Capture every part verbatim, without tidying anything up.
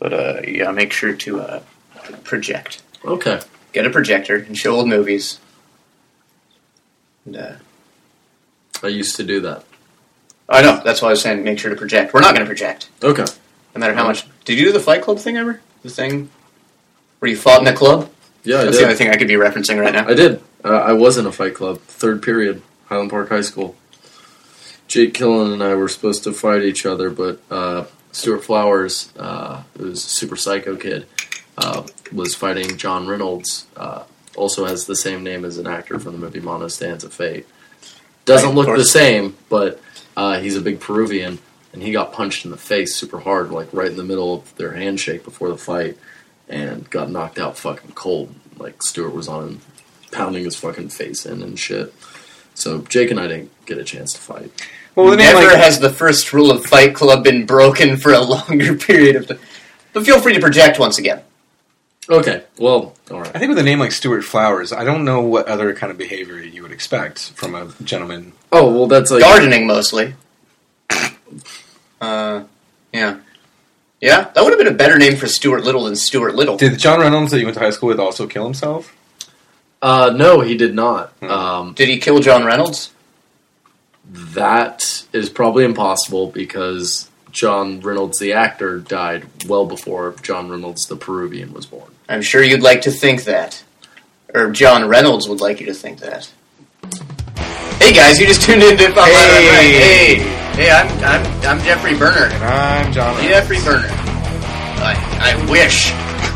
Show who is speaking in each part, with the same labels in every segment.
Speaker 1: But uh, yeah, make sure to uh, project.
Speaker 2: Okay.
Speaker 1: Get a projector and show old movies. And, uh,
Speaker 2: I used to do that.
Speaker 1: I know, that's why I was saying make sure to project. We're not going to project.
Speaker 2: Okay.
Speaker 1: No matter how much... Did you do the Fight Club thing ever? The thing where you fought in a club?
Speaker 2: Yeah, I
Speaker 1: That's
Speaker 2: did.
Speaker 1: the only thing I could be referencing right now.
Speaker 2: I did. Uh, I was in a fight club. Third period, Highland Park High School. Jake Killen and I were supposed to fight each other, but uh, Stuart Flowers, uh, who's a super psycho kid, uh, was fighting John Reynolds. Uh, also has the same name as an actor from the movie Mono Stands of Fate. Doesn't
Speaker 1: Right,
Speaker 2: look
Speaker 1: of
Speaker 2: the
Speaker 1: course.
Speaker 2: same, but uh, he's a big Peruvian, and he got punched in the face super hard, like right in the middle of their handshake before the fight, and got knocked out fucking cold. Like, Stuart was on him, pounding his fucking face in and shit. So Jake and I didn't get a chance to fight.
Speaker 3: Well, the name,
Speaker 1: Never
Speaker 3: like,
Speaker 1: has the first rule of Fight Club been broken for a longer period of time. But feel free to project once again.
Speaker 2: Okay, well, alright.
Speaker 3: I think with a name like Stuart Flowers, I don't know what other kind of behavior you would expect from a gentleman.
Speaker 2: Oh, well, that's like...
Speaker 1: Gardening, mostly. uh, yeah. Yeah, that would have been a better name for Stuart Little than Stuart Little.
Speaker 3: Did John Reynolds that you went to high school with also kill himself?
Speaker 2: Uh, no, he did not.
Speaker 3: Hmm.
Speaker 2: Um,
Speaker 1: Did he kill John Reynolds?
Speaker 2: that is probably impossible because John Reynolds, the actor, died well before John Reynolds, the Peruvian, was born.
Speaker 1: I'm sure you'd like to think that. Or John Reynolds would like you to think that. Hey guys, you just tuned in to... Hey! Hey, hey I'm, I'm, I'm Jeffrey Berner.
Speaker 3: And I'm John Reynolds.
Speaker 1: Jeffrey Berner. I, I wish.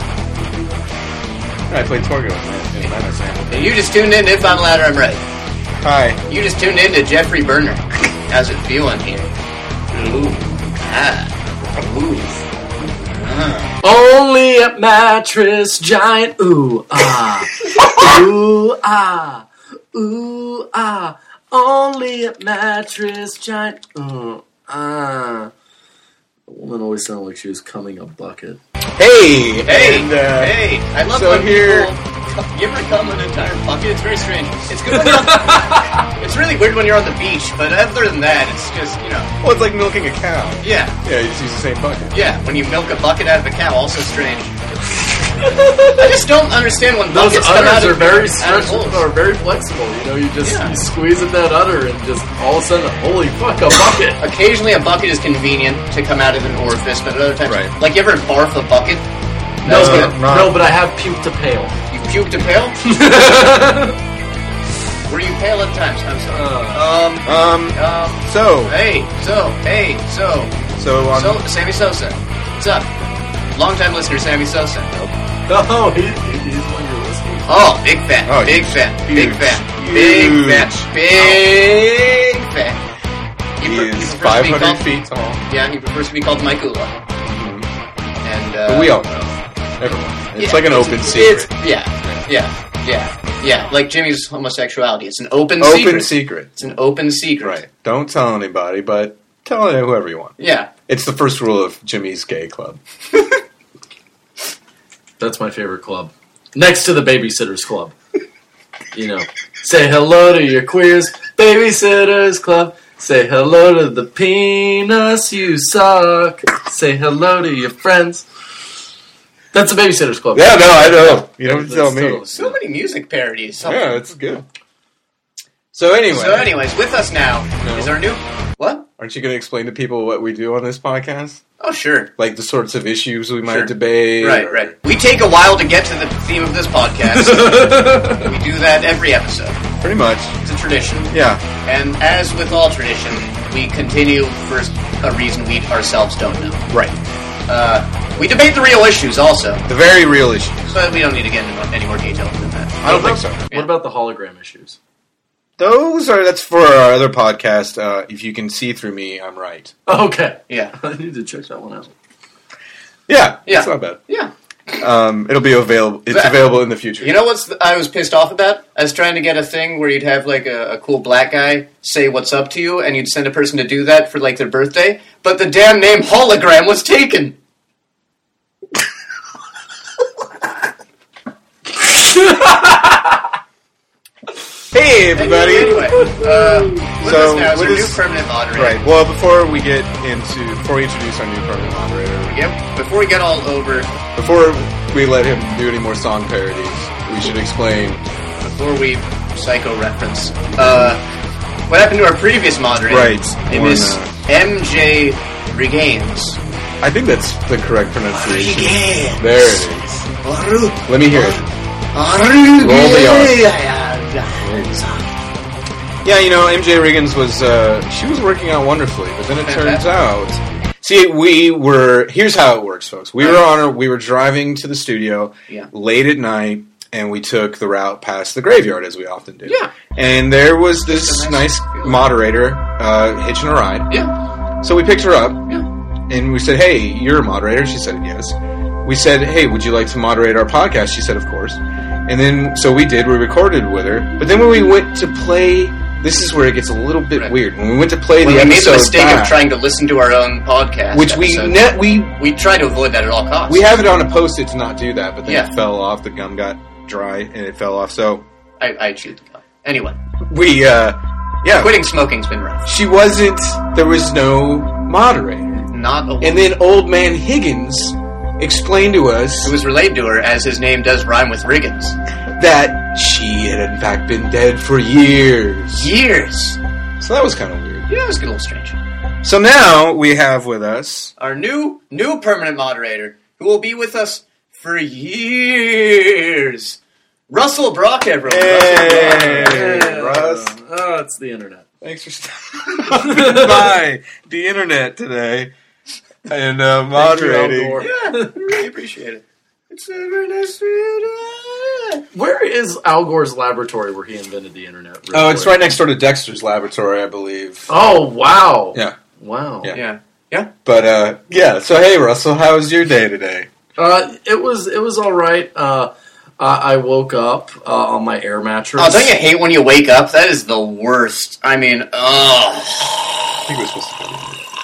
Speaker 3: I played Torgo in in Madness.
Speaker 1: And you just tuned in to If I'm Louder, I'm Right.
Speaker 3: Hi.
Speaker 1: You just tuned in to Jeffrey Berner. How's it feeling here? Ooh. Ah. Ooh. Ah.
Speaker 2: Only a mattress giant. Ooh, ah. Ooh, ah. Ooh, ah. Only a mattress giant. Ooh, ah. The woman always sounded like she was coming a bucket.
Speaker 3: Hey!
Speaker 1: Hey,
Speaker 3: and, uh,
Speaker 1: hey, I love
Speaker 3: so
Speaker 1: when
Speaker 3: here-
Speaker 1: people... You ever come in an entire bucket? It's very strange. It's good when you're on, It's really weird when you're on the beach, but other than that, it's just, you know...
Speaker 3: Well, it's like milking a cow.
Speaker 1: Yeah,
Speaker 3: Yeah, you just use the same bucket.
Speaker 1: yeah, when you milk a bucket out of a cow, also strange. I just don't understand when
Speaker 2: Those
Speaker 1: buckets come out
Speaker 2: udders
Speaker 1: of,
Speaker 2: are very
Speaker 1: out of
Speaker 2: stretchable,
Speaker 1: holes.
Speaker 2: are very flexible. You know, you just
Speaker 1: Yeah.
Speaker 2: you squeeze at that udder and just all of a sudden, holy fuck, a bucket.
Speaker 1: Occasionally a bucket is convenient to come out of an orifice, but at other times...
Speaker 3: Right.
Speaker 1: Like, you ever barf a bucket?
Speaker 2: No,
Speaker 1: That's
Speaker 2: but,
Speaker 1: good.
Speaker 3: not-
Speaker 2: no, but I have puked to pale.
Speaker 1: You puked a pail? Were you pale at times? I'm sorry.
Speaker 2: Uh,
Speaker 1: Um,
Speaker 3: Um,
Speaker 1: um,
Speaker 3: so,
Speaker 1: hey, so, hey, so...
Speaker 3: so on...
Speaker 1: So, Sammy Sosa. What's up? Long-time listener, Sammy Sosa.
Speaker 2: no, he, he's one you're listening.
Speaker 1: Oh, big fan.
Speaker 3: Oh,
Speaker 1: big
Speaker 3: huge.
Speaker 1: fan. Big
Speaker 3: Huge.
Speaker 1: fan. Big
Speaker 3: Huge.
Speaker 1: fan. Big fan.
Speaker 3: he
Speaker 1: pre-
Speaker 3: is
Speaker 1: prefers to
Speaker 3: five
Speaker 1: be
Speaker 3: hundred
Speaker 1: called-
Speaker 3: feet tall.
Speaker 1: Yeah, he prefers to be called Mike Ula.
Speaker 3: Mhm.
Speaker 1: And, uh...
Speaker 3: But we all know. Everyone. It's
Speaker 1: yeah,
Speaker 3: like an
Speaker 1: it's-
Speaker 3: open
Speaker 1: it's-
Speaker 3: secret.
Speaker 1: Yeah, yeah, yeah, yeah. Like Jimmy's homosexuality. It's an open,
Speaker 3: Open
Speaker 1: secret.
Speaker 3: secret.
Speaker 1: It's an open secret.
Speaker 3: Right. Don't tell anybody, but tell whoever you want.
Speaker 1: Yeah.
Speaker 3: It's the first rule of Jimmy's Gay Club.
Speaker 2: That's my favorite club. Next to the Babysitters Club. You know, say hello to your queers, Babysitters Club. Say hello to the penis you suck. Say hello to your friends. That's the Babysitters Club.
Speaker 3: Yeah, no, I know. You don't
Speaker 2: That's
Speaker 3: tell me.
Speaker 2: totally-
Speaker 1: So many music parodies.
Speaker 3: Yeah, it's good. So anyway,
Speaker 1: So, anyways, with us now
Speaker 3: No.
Speaker 1: is our new... What?
Speaker 3: aren't you going to explain to people what we do on this podcast?
Speaker 1: Oh, sure.
Speaker 3: Like the sorts of issues we might
Speaker 1: Sure.
Speaker 3: debate?
Speaker 1: Right,
Speaker 3: or-
Speaker 1: right. We take a while to get to the theme of this podcast. We do that every episode.
Speaker 3: Pretty much.
Speaker 1: It's a tradition.
Speaker 3: Yeah.
Speaker 1: And as with all tradition, we continue for a reason we ourselves don't know.
Speaker 3: Right.
Speaker 1: Uh, we debate the real issues also,
Speaker 3: The very real issues.
Speaker 1: but we don't need to get into any more detail than that.
Speaker 3: I don't think so.
Speaker 2: What about the hologram issues?
Speaker 3: Those are, that's for our other podcast. Uh, if you can see through me, I'm right.
Speaker 2: Okay.
Speaker 1: Yeah.
Speaker 2: I need to check that one out.
Speaker 3: Yeah.
Speaker 1: Yeah.
Speaker 3: It's not bad.
Speaker 1: Yeah.
Speaker 3: Um, it'll be available. It's
Speaker 1: That-
Speaker 3: available in the future.
Speaker 1: You know what's the, I was pissed off about? I was trying to get a thing where you'd have like a, a cool black guy say what's up to you, and you'd send a person to do that for like their birthday, but the damn name hologram was taken.
Speaker 3: Hey, Hey, everybody.
Speaker 1: Anyway, uh, with
Speaker 3: So,
Speaker 1: us now is
Speaker 3: with
Speaker 1: our
Speaker 3: us-
Speaker 1: new permanent moderator.
Speaker 3: Right. Well, before we get into, before we introduce our new permanent moderator,
Speaker 1: Yep. Before we get all over,
Speaker 3: before we let him do any more song parodies, we should explain.
Speaker 1: before we psycho reference, uh, what happened to our previous moderator?
Speaker 3: Right.
Speaker 1: It
Speaker 3: Or
Speaker 1: was
Speaker 3: no.
Speaker 1: M J Regains.
Speaker 3: I think that's the correct pronunciation.
Speaker 1: Regains.
Speaker 3: There it is. Let me hear it.
Speaker 1: Roll
Speaker 3: the Yeah, you know, M J Riggins was, uh, she was working out wonderfully, but then it turns out... See, we were... Here's how it works, folks. We were on a, we were driving to the studio
Speaker 1: Yeah.
Speaker 3: late at night, and we took the route past the graveyard, as we often do.
Speaker 1: Yeah.
Speaker 3: And there was this
Speaker 1: It's a
Speaker 3: nice,
Speaker 1: nice feeling.
Speaker 3: moderator uh, hitching a ride.
Speaker 1: Yeah.
Speaker 3: So we picked her up,
Speaker 1: Yeah.
Speaker 3: and we said, hey, you're a moderator? She said, yes. We said, hey, would you like to moderate our podcast? She said, of course. And then, so we did, we recorded with her. But then when we went to play, this is where it gets a little bit
Speaker 1: Right.
Speaker 3: weird. When we went to play
Speaker 1: Well,
Speaker 3: the
Speaker 1: we made
Speaker 3: episode
Speaker 1: the mistake
Speaker 3: back,
Speaker 1: of trying to listen to our own podcast.
Speaker 3: which we,
Speaker 1: episode.
Speaker 3: ne- we,
Speaker 1: we try to avoid that at all costs.
Speaker 3: we have it on a post-it to not do that, but then
Speaker 1: Yeah.
Speaker 3: it fell off, the gum got dry, and it fell off. So,
Speaker 1: I, I chewed the gum. Anyway,
Speaker 3: we, uh, yeah.
Speaker 1: quitting smoking's been rough.
Speaker 3: She wasn't, there was no moderator.
Speaker 1: Not a woman.
Speaker 3: And then old man Higgins explained to us
Speaker 1: Who was relayed to her as his name does rhyme with Riggins.
Speaker 3: that she had in fact been dead for years.
Speaker 1: Years.
Speaker 3: So that was kind of weird.
Speaker 1: Yeah, it was a little strange.
Speaker 3: So now we have with us...
Speaker 1: Our new new permanent moderator, who will be with us for years, Russell Brock, everyone.
Speaker 3: Hey,
Speaker 1: Russell Brock.
Speaker 3: Russ.
Speaker 2: Oh, it's the internet.
Speaker 3: Thanks for stopping by the internet today and uh, moderating.
Speaker 2: Al Gore.
Speaker 1: Yeah, I really appreciate it. It's very nice to you.
Speaker 2: Where is Al Gore's laboratory where he invented the internet? Really
Speaker 3: Oh, it's
Speaker 2: quick?
Speaker 3: right next door to Dexter's laboratory, I believe.
Speaker 2: Oh, wow.
Speaker 3: Yeah.
Speaker 2: Wow.
Speaker 3: Yeah.
Speaker 1: Yeah. Yeah.
Speaker 3: But, uh, yeah, so hey, Russell, how was your day today?
Speaker 2: Uh, it was it was all right. Uh, I I woke up uh, on my air mattress.
Speaker 1: Oh, don't you hate when you wake up? That is the worst. I mean, ugh.
Speaker 3: I think it was supposed to be.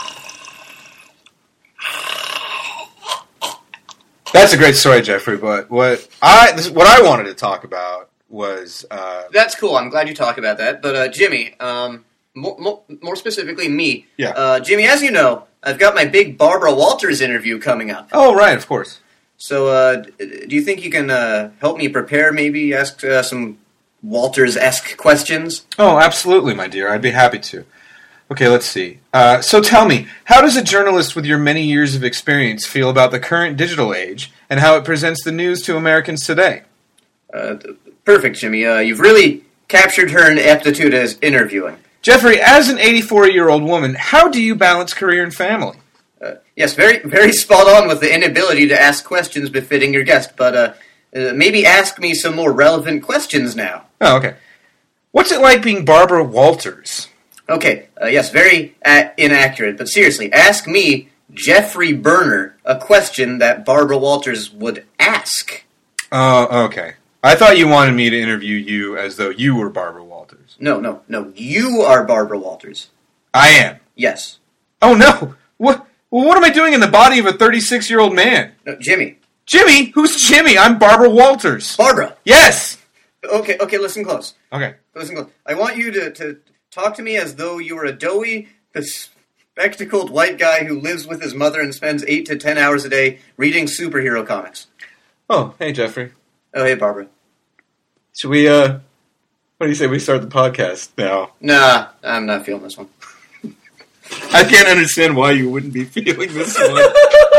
Speaker 3: That's a great story, Jeffrey, but what I this, what I wanted to talk about was... Uh,
Speaker 1: That's cool. I'm glad you talk about that. But, uh, Jimmy, um, more, more, more specifically me.
Speaker 3: Yeah.
Speaker 1: Uh, Jimmy, as you know, I've got my big Barbara Walters interview coming up.
Speaker 3: oh, right, of course.
Speaker 1: So, uh, d- do you think you can uh, help me prepare? Maybe ask uh, some Walters-esque questions.
Speaker 3: Oh, absolutely, my dear. I'd be happy to. Okay, let's see. Uh, so tell me, how does a journalist with your many years of experience feel about the current digital age and how it presents the news to Americans today?
Speaker 1: Uh, perfect, Jimmy. Uh, you've really captured her aptitude as interviewing.
Speaker 3: Jeffrey, as an eighty-four-year-old woman, how do you balance career and family?
Speaker 1: Uh, yes, very, very spot on with the inability to ask questions befitting your guest. But uh, uh, maybe ask me some more relevant questions now.
Speaker 3: Oh, okay. What's it like being Barbara Walters?
Speaker 1: Okay, uh, yes, very uh, inaccurate, but seriously, ask me, Jeffrey Burner, a question that Barbara Walters would ask.
Speaker 3: Oh, okay. I thought you wanted me to interview you as though you were Barbara Walters.
Speaker 1: No, no, no, you are Barbara Walters.
Speaker 3: I am.
Speaker 1: Yes.
Speaker 3: Oh, no. What? Well, what am I doing in the body of a thirty-six-year-old man?
Speaker 1: No, Jimmy.
Speaker 3: Jimmy? Who's Jimmy? I'm Barbara Walters.
Speaker 1: Barbara!
Speaker 3: Yes!
Speaker 1: Okay, okay, listen close.
Speaker 3: Okay.
Speaker 1: Listen close. I want you to, to talk to me as though you were a doughy, bespectacled white guy who lives with his mother and spends eight to ten hours a day reading superhero comics.
Speaker 3: Oh, hey, Jeffrey.
Speaker 1: Oh, hey, Barbara.
Speaker 3: Should we, uh, what do you say we start the podcast now?
Speaker 1: Nah, I'm not feeling this one.
Speaker 3: I can't understand why you wouldn't be feeling this one.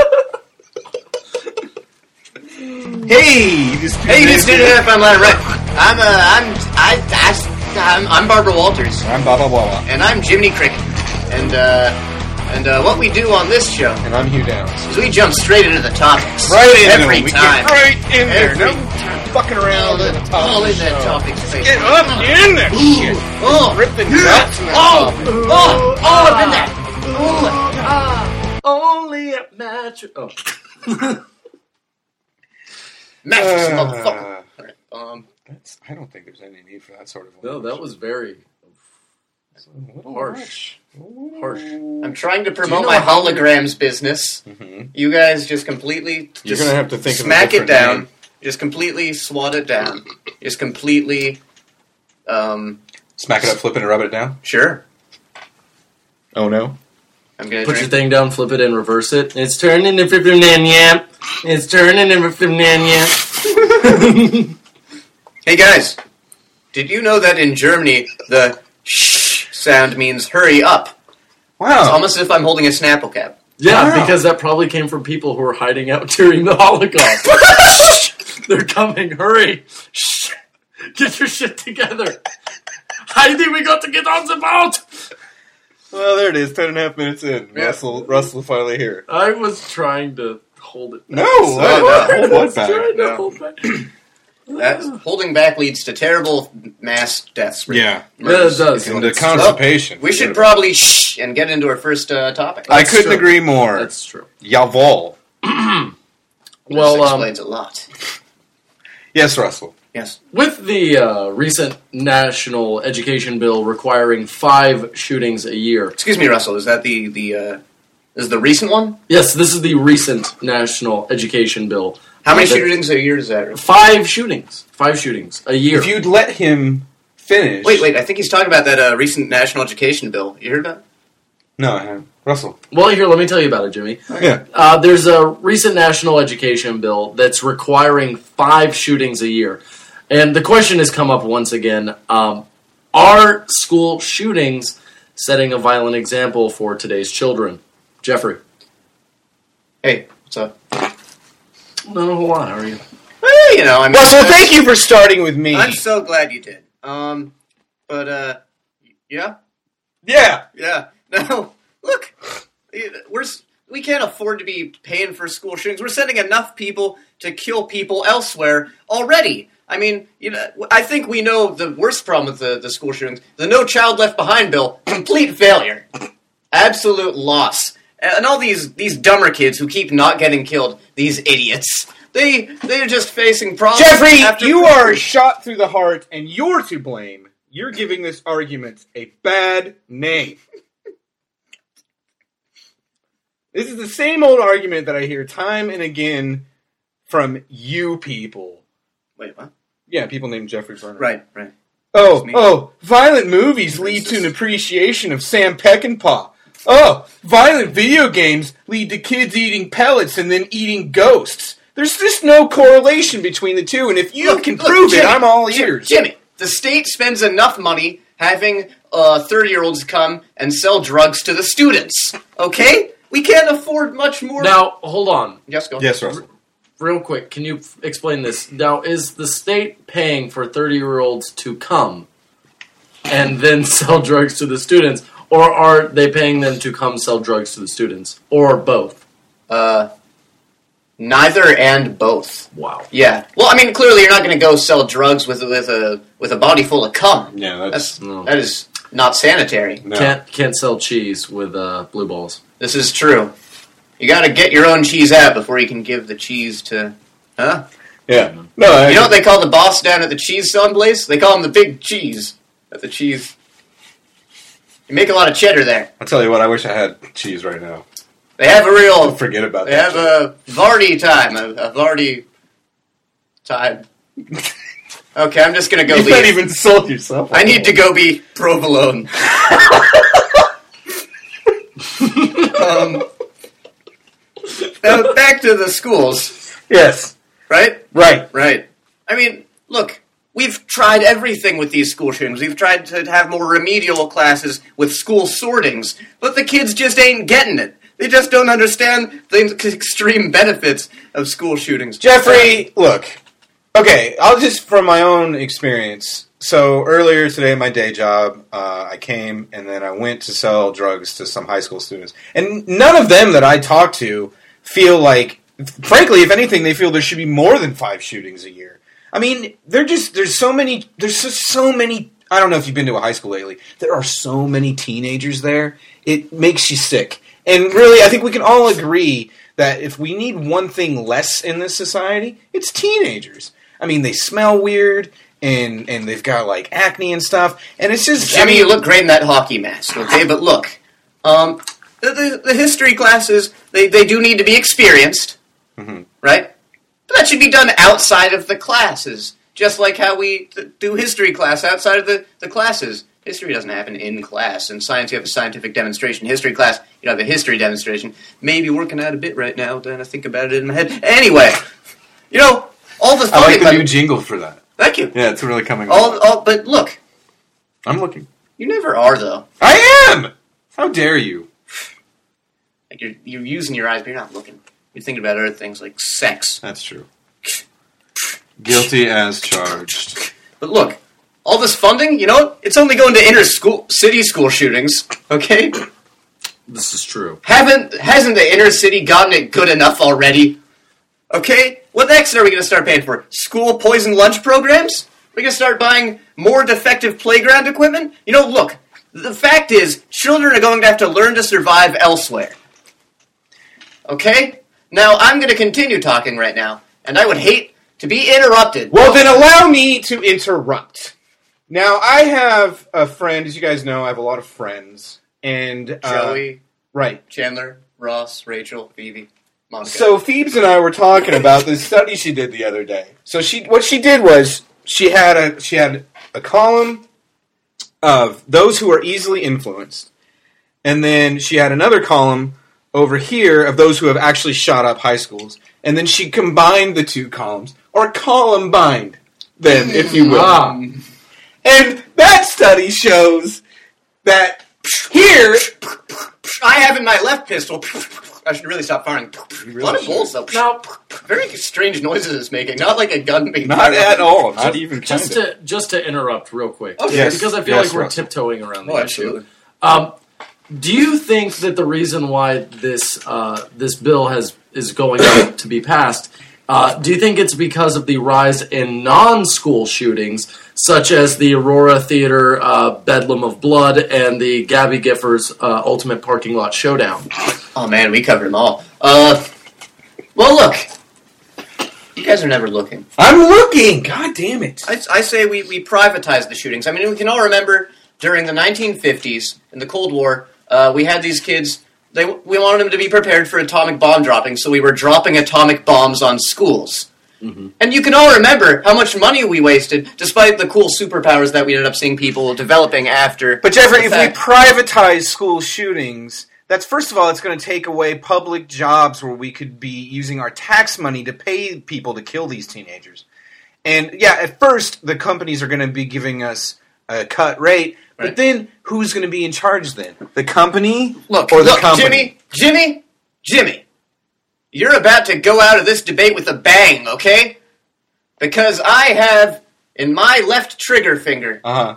Speaker 3: Hey, you just
Speaker 1: Hey, you just did it up on line, right? I'm, uh, I'm, I, I, I'm, I'm Barbara Walters.
Speaker 3: I'm Baba Wawa.
Speaker 1: And I'm Jiminy Cricket. And, uh, and, uh, what we do on this show
Speaker 3: And I'm Hugh Downs.
Speaker 1: is we jump straight into the topics.
Speaker 3: Right in
Speaker 1: Every
Speaker 3: there. We
Speaker 1: time.
Speaker 3: get right in there.
Speaker 1: Every
Speaker 3: No
Speaker 1: time.
Speaker 3: fucking around
Speaker 1: All,
Speaker 3: at
Speaker 1: the,
Speaker 3: the top
Speaker 1: all
Speaker 3: of
Speaker 1: in
Speaker 3: the
Speaker 1: that
Speaker 3: show.
Speaker 1: topic space.
Speaker 3: Get up in that shit.
Speaker 1: Oh,
Speaker 3: Rip the
Speaker 1: yeah.
Speaker 3: nuts in that
Speaker 1: Oh,
Speaker 3: topic.
Speaker 1: oh, all up in that. Oh,
Speaker 2: Only a mattress. Oh.
Speaker 1: mattress,
Speaker 3: Uh,
Speaker 1: motherfucker. All right, um,
Speaker 3: That's, I don't think there's any need for that sort of
Speaker 2: No, that was very
Speaker 3: It's a little
Speaker 2: harsh. Harsh.
Speaker 1: I'm trying to
Speaker 2: Do
Speaker 1: promote
Speaker 2: you know
Speaker 1: my
Speaker 2: how many-
Speaker 1: holograms business.
Speaker 3: Mm-hmm.
Speaker 1: You guys just completely
Speaker 3: You're
Speaker 1: just
Speaker 3: gonna have to think of a
Speaker 1: smack it
Speaker 3: different
Speaker 1: down.
Speaker 3: name.
Speaker 1: Just completely swat it down. Just completely Um,
Speaker 3: Smack it up, flip it, and rub it down.
Speaker 1: sure.
Speaker 3: Oh no.
Speaker 1: I'm gonna
Speaker 2: Put your
Speaker 1: drink.
Speaker 2: thing down, flip it, and reverse it. It's turning and flipping nan yap. It's turning and flipping nan yap.
Speaker 1: Hey guys, did you know that in Germany the shh sound means hurry up? It's
Speaker 3: Wow.
Speaker 1: almost as if I'm holding a Snapple cap.
Speaker 2: Yeah,
Speaker 3: Wow.
Speaker 2: because that probably came from people who were hiding out during the Holocaust. They're coming, hurry. Shh. Get your shit together. Heidi, we got to get on the boat.
Speaker 3: Well, there it is. Ten and a half minutes in.
Speaker 1: Yeah.
Speaker 3: Russell, Russell finally here.
Speaker 2: I was trying to hold it back.
Speaker 3: No,
Speaker 2: So
Speaker 3: what?
Speaker 2: I
Speaker 3: Hold
Speaker 2: was
Speaker 3: what back?
Speaker 2: trying to
Speaker 1: No.
Speaker 2: hold back.
Speaker 1: That's holding back leads to terrible mass deaths.
Speaker 3: Yeah.
Speaker 2: Yeah, it does.
Speaker 3: And the constipation.
Speaker 1: We should probably shh and get into our first uh, topic.
Speaker 3: I
Speaker 2: That's
Speaker 3: couldn't
Speaker 2: true.
Speaker 3: agree more.
Speaker 2: That's true.
Speaker 3: Jawohl.
Speaker 1: This
Speaker 2: Well, um,
Speaker 1: explains a lot.
Speaker 3: Yes, Russell.
Speaker 1: Yes.
Speaker 2: with the uh, recent national education bill requiring five shootings a year.
Speaker 1: Excuse me, Russell. Is that the the uh, is the recent one?
Speaker 2: Yes, this is the recent national education bill.
Speaker 1: How many
Speaker 2: That-
Speaker 1: shootings a year is that?
Speaker 2: Five shootings. Five shootings a year.
Speaker 3: If you'd let him finish.
Speaker 1: Wait, wait. I think he's talking about that uh, recent national education bill. You heard about it?
Speaker 3: No, I haven't. Russell.
Speaker 2: Well, here, let me tell you about it, Jimmy.
Speaker 3: Yeah.
Speaker 2: Uh, there's a recent national education bill that's requiring five shootings a year. And the question has come up once again, um, are school shootings setting a violent example for today's children? Jeffrey.
Speaker 1: Hey, what's up?
Speaker 2: Not a whole lot, how are you?
Speaker 1: Well, you know, I mean,
Speaker 3: Russell,
Speaker 1: uh,
Speaker 3: thank you for starting with me.
Speaker 1: I'm so glad you did. Um, but uh, yeah,
Speaker 3: Yeah.
Speaker 1: yeah. No, look, we're s- we can't afford to be paying for school shootings. We're sending enough people to kill people elsewhere already. I mean, you know, I think we know the worst problem with the, the school shootings. The No Child Left Behind bill, complete failure, absolute loss. And all these these dumber kids who keep not getting killed, these idiots, they they're just facing problems.
Speaker 3: Jeffrey,
Speaker 1: after
Speaker 3: you
Speaker 1: problems.
Speaker 3: are shot through the heart, and you're to blame. You're giving this argument a bad name. This is the same old argument that I hear time and again from you people.
Speaker 1: Wait, what?
Speaker 3: Yeah, people named Jeffrey Burner.
Speaker 1: Right, right.
Speaker 3: Oh,
Speaker 1: It's me.
Speaker 3: oh, violent movies lead to an appreciation of Sam Peckinpah. Oh, violent video games lead to kids eating pellets and then eating ghosts. There's just no correlation between the two, and if you
Speaker 1: Look,
Speaker 3: can
Speaker 1: look,
Speaker 3: prove it,
Speaker 1: Jimmy,
Speaker 3: I'm all
Speaker 1: Jim-
Speaker 3: ears.
Speaker 1: Jimmy, the state spends enough money having uh, thirty-year-olds come and sell drugs to the students. Okay? We can't afford much more.
Speaker 2: Now, hold on.
Speaker 1: Yes, go.
Speaker 3: Yes, Russell.
Speaker 2: Real quick, can you f- explain this? Now, is the state paying for thirty-year-olds to come and then sell drugs to the students, or are they paying them to come sell drugs to the students, or both?
Speaker 1: Uh, neither and both.
Speaker 2: Wow.
Speaker 1: Yeah. Well, I mean, clearly you're not going to go sell drugs with with a with a body full of cum.
Speaker 3: Yeah,
Speaker 1: That's
Speaker 3: that's...
Speaker 2: No.
Speaker 1: that is not sanitary.
Speaker 3: No.
Speaker 2: Can't can't sell cheese with uh, blue balls.
Speaker 1: This is true. You got to get your own cheese out before you can give the cheese to. Huh?
Speaker 3: Yeah. No, I,
Speaker 1: You know what they call the boss down at the cheese selling place? They call him the Big Cheese at the cheese. You make a lot of cheddar there.
Speaker 3: I'll tell you what, I wish I had cheese right now.
Speaker 1: They have a
Speaker 3: I'll
Speaker 1: real.
Speaker 3: forget about
Speaker 1: They
Speaker 3: that.
Speaker 1: have a Vardy time. A, a Vardy time. Okay, I'm just gonna go
Speaker 3: You've
Speaker 1: leave.
Speaker 3: not even sold yourself.
Speaker 1: I need to go be provolone. um, now back to the schools,
Speaker 3: Yes.
Speaker 1: right?
Speaker 3: Right.
Speaker 1: Right. I mean, look, we've tried everything with these school shootings. We've tried to have more remedial classes with school sortings, but the kids just ain't getting it. They just don't understand the extreme benefits of school shootings.
Speaker 3: Jeffrey, look. Okay, I'll just, from my own experience. So earlier today at my day job, uh, I came and then I went to sell drugs to some high school students. And none of them that I talked to feel like, frankly, if anything, they feel there should be more than five shootings a year. I mean, they're just, there's so many, there's just so many, I don't know if you've been to a high school lately, there are so many teenagers there, it makes you sick. And really, I think we can all agree that if we need one thing less in this society, it's teenagers. I mean, they smell weird, and and they've got, like, acne and stuff, and it's just...
Speaker 1: Jimmy,
Speaker 3: I mean,
Speaker 1: you look great in that hockey mask, okay? But look, um, the, the, the history classes, they, they do need to be experienced,
Speaker 3: Mhm.
Speaker 1: right? But that should be done outside of the classes. just like how we th- do history class outside of the, the classes. History doesn't happen in class. In science, you have a scientific demonstration. History class, you have a history demonstration. Maybe working out a bit right now, then I think about it in my head. Anyway, you know, all the
Speaker 3: I like
Speaker 1: funding...
Speaker 3: the new jingle for that.
Speaker 1: Thank you.
Speaker 3: Yeah, it's really coming
Speaker 1: All, all, but look,
Speaker 3: I'm looking.
Speaker 1: you never are, though.
Speaker 3: I am! How dare you?
Speaker 1: Like you're, you're using your eyes, but you're not looking. You're thinking about other things like sex.
Speaker 3: That's true. Guilty as charged.
Speaker 1: But look, all this funding, you know, it's only going to inner school, city school shootings, okay?
Speaker 2: This is true.
Speaker 1: Haven't, hasn't the inner city gotten it good enough already? Okay? What next are we going to start paying for? School poison lunch programs? We're going to start buying more defective playground equipment? You know, look, the fact is, children are going to have to learn to survive elsewhere. Okay? Now, I'm going to continue talking right now, and I would hate to be interrupted.
Speaker 3: Well, then allow me to interrupt. Now, I have a friend, as you guys know, I have a lot of friends, and... Uh,
Speaker 1: Joey,
Speaker 3: right.
Speaker 1: Chandler, Ross, Rachel, Phoebe, Monica.
Speaker 3: So Phoebes and I were talking about this study she did the other day. So she, what she did was, she had a she had a column of those who are easily influenced, and then she had another column over here of those who have actually shot up high schools, and then she combined the two columns, or columbined them, if you will.
Speaker 2: Ah.
Speaker 3: And that study shows that here,
Speaker 1: I have in my left pistol. I should really stop firing.
Speaker 3: really
Speaker 1: a lot of
Speaker 3: should.
Speaker 1: bullets, though.
Speaker 2: Now,
Speaker 1: Very strange noises it's making. Not like a gun being
Speaker 3: not
Speaker 1: fired.
Speaker 3: at all, not even
Speaker 2: just
Speaker 3: kind of.
Speaker 2: to just to interrupt real quick,
Speaker 1: Oh,
Speaker 3: yes.
Speaker 2: because I feel
Speaker 3: Yes,
Speaker 2: like we're
Speaker 3: Russell.
Speaker 2: tiptoeing around the
Speaker 1: Oh,
Speaker 2: issue.
Speaker 1: absolutely.
Speaker 2: Um, do you think that the reason why this uh, this bill has is going up to be passed? Uh, do you think it's because of the rise in non-school shootings, such as the Aurora Theater uh, Bedlam of Blood and the Gabby Giffords uh, Ultimate Parking Lot Showdown?
Speaker 1: Oh man, we covered them all. Uh, well, look, you guys are never looking.
Speaker 3: I'm looking! God damn it.
Speaker 1: I, I say we, we privatize the shootings. I mean, we can all remember during the nineteen fifties, in the Cold War, uh, we had these kids, they we wanted them to be prepared for atomic bomb dropping, so we were dropping atomic bombs on schools. Mm-hmm. And you can all remember how much money we wasted, despite the cool superpowers that we ended up seeing people developing after.
Speaker 3: But Jeffrey,
Speaker 1: the
Speaker 3: if
Speaker 1: fact.
Speaker 3: we privatize school shootings, that's first of all, it's going to take away public jobs where we could be using our tax money to pay people to kill these teenagers. And yeah, at first, the companies are going to be giving us a cut rate, but
Speaker 1: Right.
Speaker 3: then who's going to be in charge then? The company
Speaker 1: Look,
Speaker 3: or the
Speaker 1: look,
Speaker 3: company?
Speaker 1: Jimmy, Jimmy, Jimmy, you're about to go out of this debate with a bang, okay? Because I have, in my left trigger finger,
Speaker 3: Uh-huh.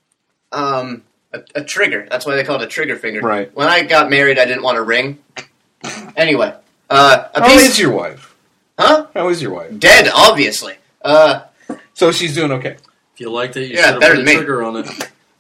Speaker 1: um, a, a trigger. That's why they call it a trigger finger.
Speaker 3: Right.
Speaker 1: When I got married, I didn't want a ring. Anyway, uh, a
Speaker 3: How
Speaker 1: piece...
Speaker 3: is your wife?
Speaker 1: Huh?
Speaker 3: How is your wife?
Speaker 1: Dead, obviously. Uh,
Speaker 3: So she's doing okay.
Speaker 2: If you liked it, you
Speaker 1: Yeah,
Speaker 2: should
Speaker 1: better
Speaker 2: have put
Speaker 1: than
Speaker 2: a
Speaker 1: me.
Speaker 2: trigger on it.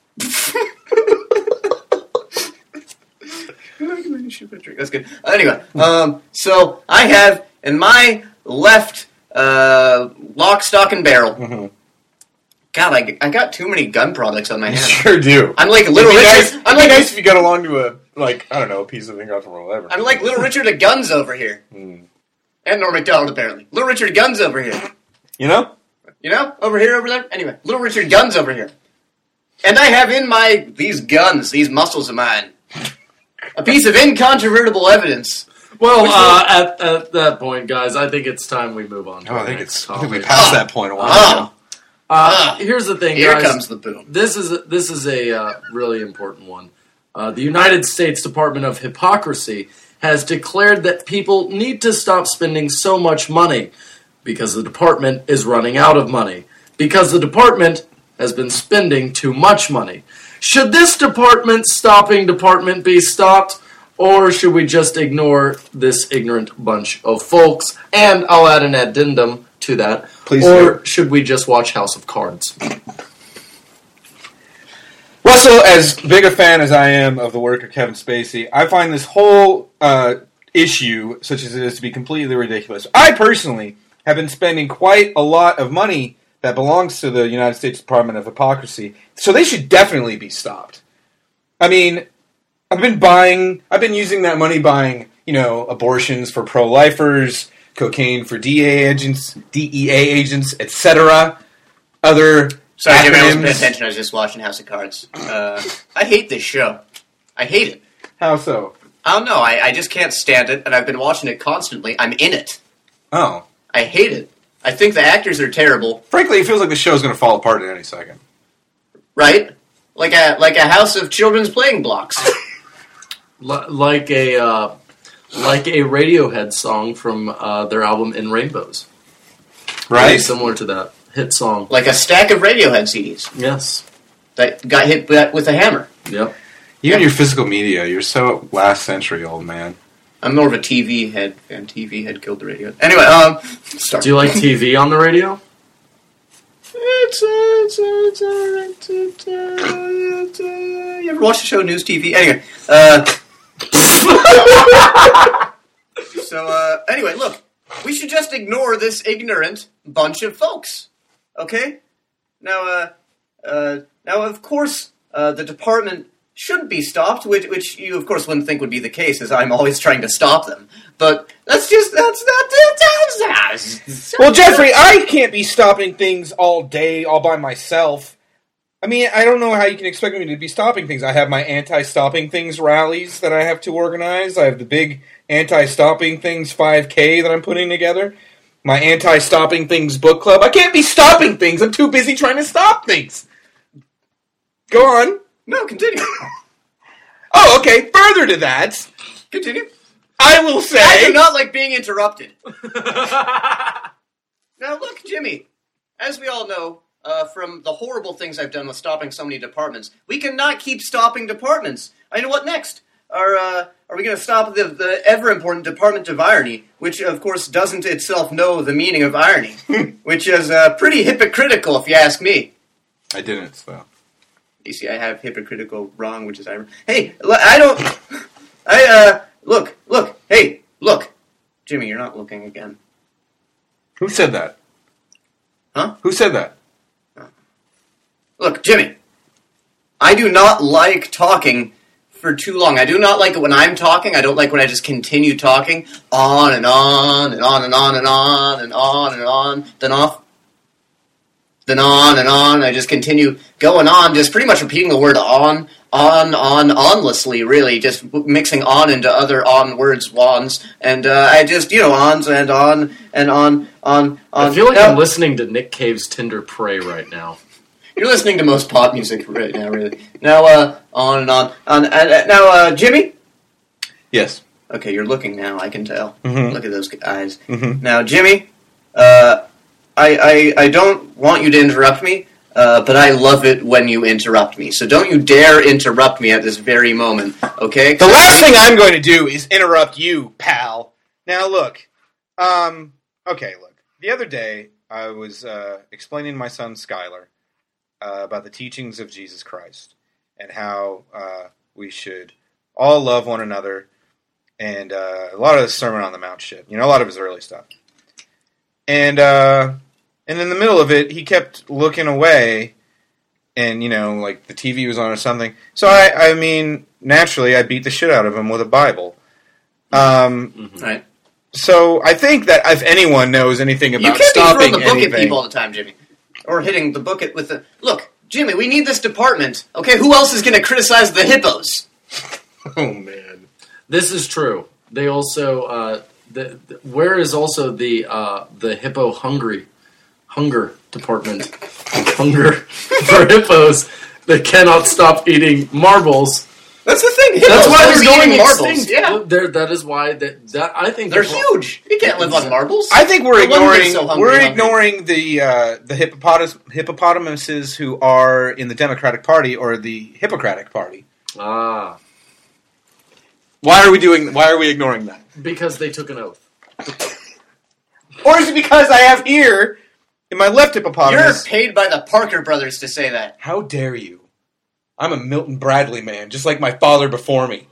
Speaker 1: That's good. Anyway, um, so I have in my left uh, lock, stock, and barrel.
Speaker 3: Mhm.
Speaker 1: God, I, I got too many gun products on my
Speaker 3: You
Speaker 1: hand.
Speaker 3: sure do.
Speaker 1: I'm like
Speaker 3: It'd
Speaker 1: Little
Speaker 3: be
Speaker 1: Richard.
Speaker 3: nice, it'd
Speaker 1: I'm
Speaker 3: be
Speaker 1: like
Speaker 3: nice if you got along to a, like, I don't know, a piece of finger or whatever.
Speaker 1: I'm like Little Richard of Guns over here,
Speaker 3: Hmm.
Speaker 1: and Norm Macdonald apparently. Little Richard Guns over here.
Speaker 3: You know?
Speaker 1: You know, over here, over there. Anyway, Little Richard Guns over here, and I have in my these guns, these muscles of mine, a piece of incontrovertible evidence.
Speaker 2: Well,
Speaker 1: Which
Speaker 2: uh, at, at that point, guys, I think it's time we move on. To
Speaker 3: Oh, I
Speaker 2: our
Speaker 3: think
Speaker 2: next
Speaker 3: it's. I think we
Speaker 2: topic.
Speaker 3: passed that point a while
Speaker 1: Ah.
Speaker 3: ago.
Speaker 2: Uh,
Speaker 1: Ah.
Speaker 2: here's the thing,
Speaker 1: Here
Speaker 2: guys.
Speaker 1: comes the boom.
Speaker 2: This is a, this is a uh, really important one. Uh, the United States Department of Hypocrisy has declared that people need to stop spending so much money because the department is running out of money. Because the department has been spending too much money. Should this department stopping department be stopped? Or should we just ignore this ignorant bunch of folks? And I'll add an addendum to that.
Speaker 3: Please
Speaker 2: Or
Speaker 3: do.
Speaker 2: should we just watch House of Cards?
Speaker 3: Russell, as big a fan as I am of the work of Kevin Spacey, I find this whole uh, issue, such as it is, to be completely ridiculous. I personally have been spending quite a lot of money that belongs to the United States Department of Hypocrisy, so they should definitely be stopped. I mean, I've been buying, I've been using that money buying, you know, abortions for pro-lifers, cocaine for D E A agents, D E A agents, et cetera. other
Speaker 1: Sorry, Jimmy, I wasn't paying
Speaker 3: acronyms.
Speaker 1: attention. I was just watching House of Cards. Uh, I hate this show. I hate it.
Speaker 3: How so?
Speaker 1: I don't know. I, I just can't stand it, and I've been watching it constantly. I'm in it.
Speaker 3: Oh.
Speaker 1: I hate it. I think the actors are terrible,
Speaker 3: Frankly, it feels like the show's going to fall apart in any second.
Speaker 1: right? Like a like a house of children's playing blocks.
Speaker 2: L- like a uh, like a Radiohead song from uh, their album In Rainbows. Very
Speaker 3: Right?
Speaker 2: similar to that hit song.
Speaker 1: Like a stack of Radiohead C Ds
Speaker 2: Yes.
Speaker 1: that got hit with with a hammer.
Speaker 2: Yep.
Speaker 3: You and your physical media, you're so last century, old man.
Speaker 1: I'm more of a T V head fan. T V head killed the radio. Anyway, um, start.
Speaker 2: Do you like T V on the radio?
Speaker 1: It's, uh, it's, uh, it's alright. It's, uh, it's, uh, you ever watch the show News T V? Anyway, uh, so uh, anyway, look, we should just ignore this ignorant bunch of folks, okay? Now, uh, uh, now of course, uh, the department should be stopped, which, which you, of course, wouldn't think would be the case, as I'm always trying to stop them. But that's just, that's not, that's, that's,
Speaker 4: Well, Jeffrey, I can't be stopping things all day, all by myself. I mean, I don't know how you can expect me to be stopping things. I have my anti-stopping things rallies that I have to organize. I have the big anti-stopping things five K that I'm putting together. My anti-stopping things book club. I can't be stopping things. I'm too busy trying to stop things. Go on.
Speaker 1: No, continue.
Speaker 4: Oh, okay. Further to that,
Speaker 1: Continue.
Speaker 4: I will
Speaker 1: I
Speaker 4: say...
Speaker 1: do not like being interrupted. Now, look, Jimmy, as we all know, uh, from the horrible things I've done with stopping so many departments, we cannot keep stopping departments. I know what next. Are uh, are we going to stop the, the ever-important Department of Irony, which, of course, doesn't itself know the meaning of irony, which is uh, pretty hypocritical, if you ask me.
Speaker 3: I didn't, though.
Speaker 1: You see, I have hypocritical wrong, which is irony. Hey, l- I don't... I, uh... Look, look, hey, look. Jimmy, you're not looking again.
Speaker 3: Who said that?
Speaker 1: Huh?
Speaker 3: Who said that?
Speaker 1: Look, Jimmy, I do not like talking for too long. I do not like it when I'm talking. I don't like when I just continue talking on and on and on and on and on and on and on, then off, then on and on. I just continue going on, just pretty much repeating the word on, on, on, onlessly, really, just mixing on into other on words, wans, and uh, I just, you know, ons and on and on, on, on.
Speaker 2: I feel like
Speaker 1: Now-
Speaker 2: I'm listening to Nick Cave's Tinder Prey right now.
Speaker 1: You're listening to most pop music right now, really. Now, uh, on and on. on and, uh, now, uh, Jimmy?
Speaker 3: Yes.
Speaker 1: Okay, you're looking now, I can tell.
Speaker 3: Mhm.
Speaker 1: Look at those eyes.
Speaker 3: Mhm.
Speaker 1: Now, Jimmy, uh, I, I, I don't want you to interrupt me, uh, but I love it when you interrupt me. So don't you dare interrupt me at this very moment, okay?
Speaker 4: The last thing I'm going to do is interrupt you, pal. Now, look. Um, okay, look. The other day, I was uh, explaining to my son, Skylar, uh, about the teachings of Jesus Christ and how uh, we should all love one another and uh, a lot of the Sermon on the Mount shit. You know, a lot of his early stuff. And, uh, and in the middle of it, he kept looking away and, you know, like the T V was on or something. So, I, I mean, naturally, I beat the shit out of him with a Bible. Um,
Speaker 1: Right.
Speaker 4: so I think that if anyone knows anything
Speaker 1: You
Speaker 4: about
Speaker 1: can't be
Speaker 4: stopping
Speaker 1: throwing the book
Speaker 4: anything,
Speaker 1: at people all the time, Jimmy. Or hitting the book at with the... Look, Jimmy, we need this department. Okay, who else is going to criticize the hippos?
Speaker 3: Oh, man.
Speaker 2: This is true. They also, uh, the, the, where is also the uh, the hippo hungry hunger department? Hunger for hippos that cannot stop eating marbles.
Speaker 1: That's the thing. Hippos
Speaker 2: That's why
Speaker 1: love
Speaker 2: they're going
Speaker 1: eating marbles.
Speaker 2: extinct.
Speaker 1: Yeah,
Speaker 2: They're, that is why that, that I think
Speaker 1: they're
Speaker 2: the-
Speaker 1: huge. You can't live on marbles.
Speaker 4: I think we're
Speaker 1: No wonder they're
Speaker 4: ignoring
Speaker 1: so hungry,
Speaker 4: we're
Speaker 1: hungry.
Speaker 4: ignoring the uh, the hippopotamus, hippopotamuses who are in the Democratic Party or the Hippocratic Party.
Speaker 2: Ah,
Speaker 4: Why are we doing? Why are we ignoring that?
Speaker 2: because they took an oath.
Speaker 4: Or is it because I have here in my left
Speaker 1: You're
Speaker 4: hippopotamus?
Speaker 1: paid by the Parker brothers to say that.
Speaker 4: How dare you? I'm a Milton Bradley man, just like my father before me.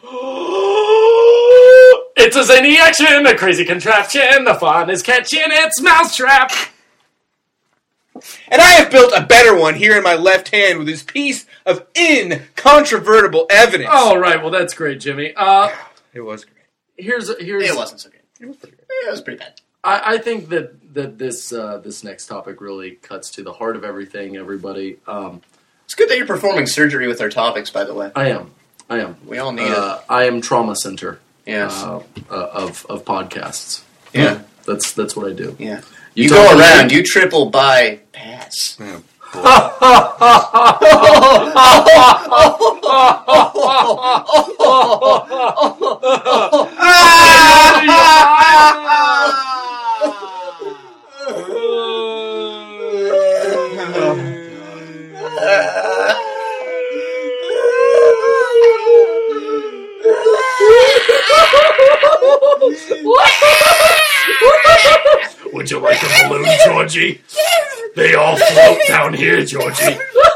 Speaker 2: It's a zany action, a crazy contraption. The fun is catching its mousetrap.
Speaker 4: And I have built a better one here in my left hand with this piece of incontrovertible evidence.
Speaker 2: All right, well that's great, Jimmy. Uh,
Speaker 4: It was great.
Speaker 2: here's here's
Speaker 1: It wasn't so good.
Speaker 4: It was pretty great.
Speaker 1: It was pretty bad.
Speaker 2: I, I think that that this uh, this next topic really cuts to the heart of everything. Everybody, um,
Speaker 1: It's good that you're performing surgery with our topics, by the way.
Speaker 2: I am, I am.
Speaker 1: We all need
Speaker 2: Uh, I am trauma center.
Speaker 1: Yes.
Speaker 2: Uh, uh, of of podcasts.
Speaker 1: Yeah.
Speaker 2: That's that's what I do.
Speaker 1: it. Yeah. You,
Speaker 2: talking
Speaker 1: go
Speaker 2: to
Speaker 1: around,
Speaker 2: me?
Speaker 1: you triple by pass.
Speaker 3: Yeah.
Speaker 5: Would you like a balloon, Georgie? They all float down here, Georgie.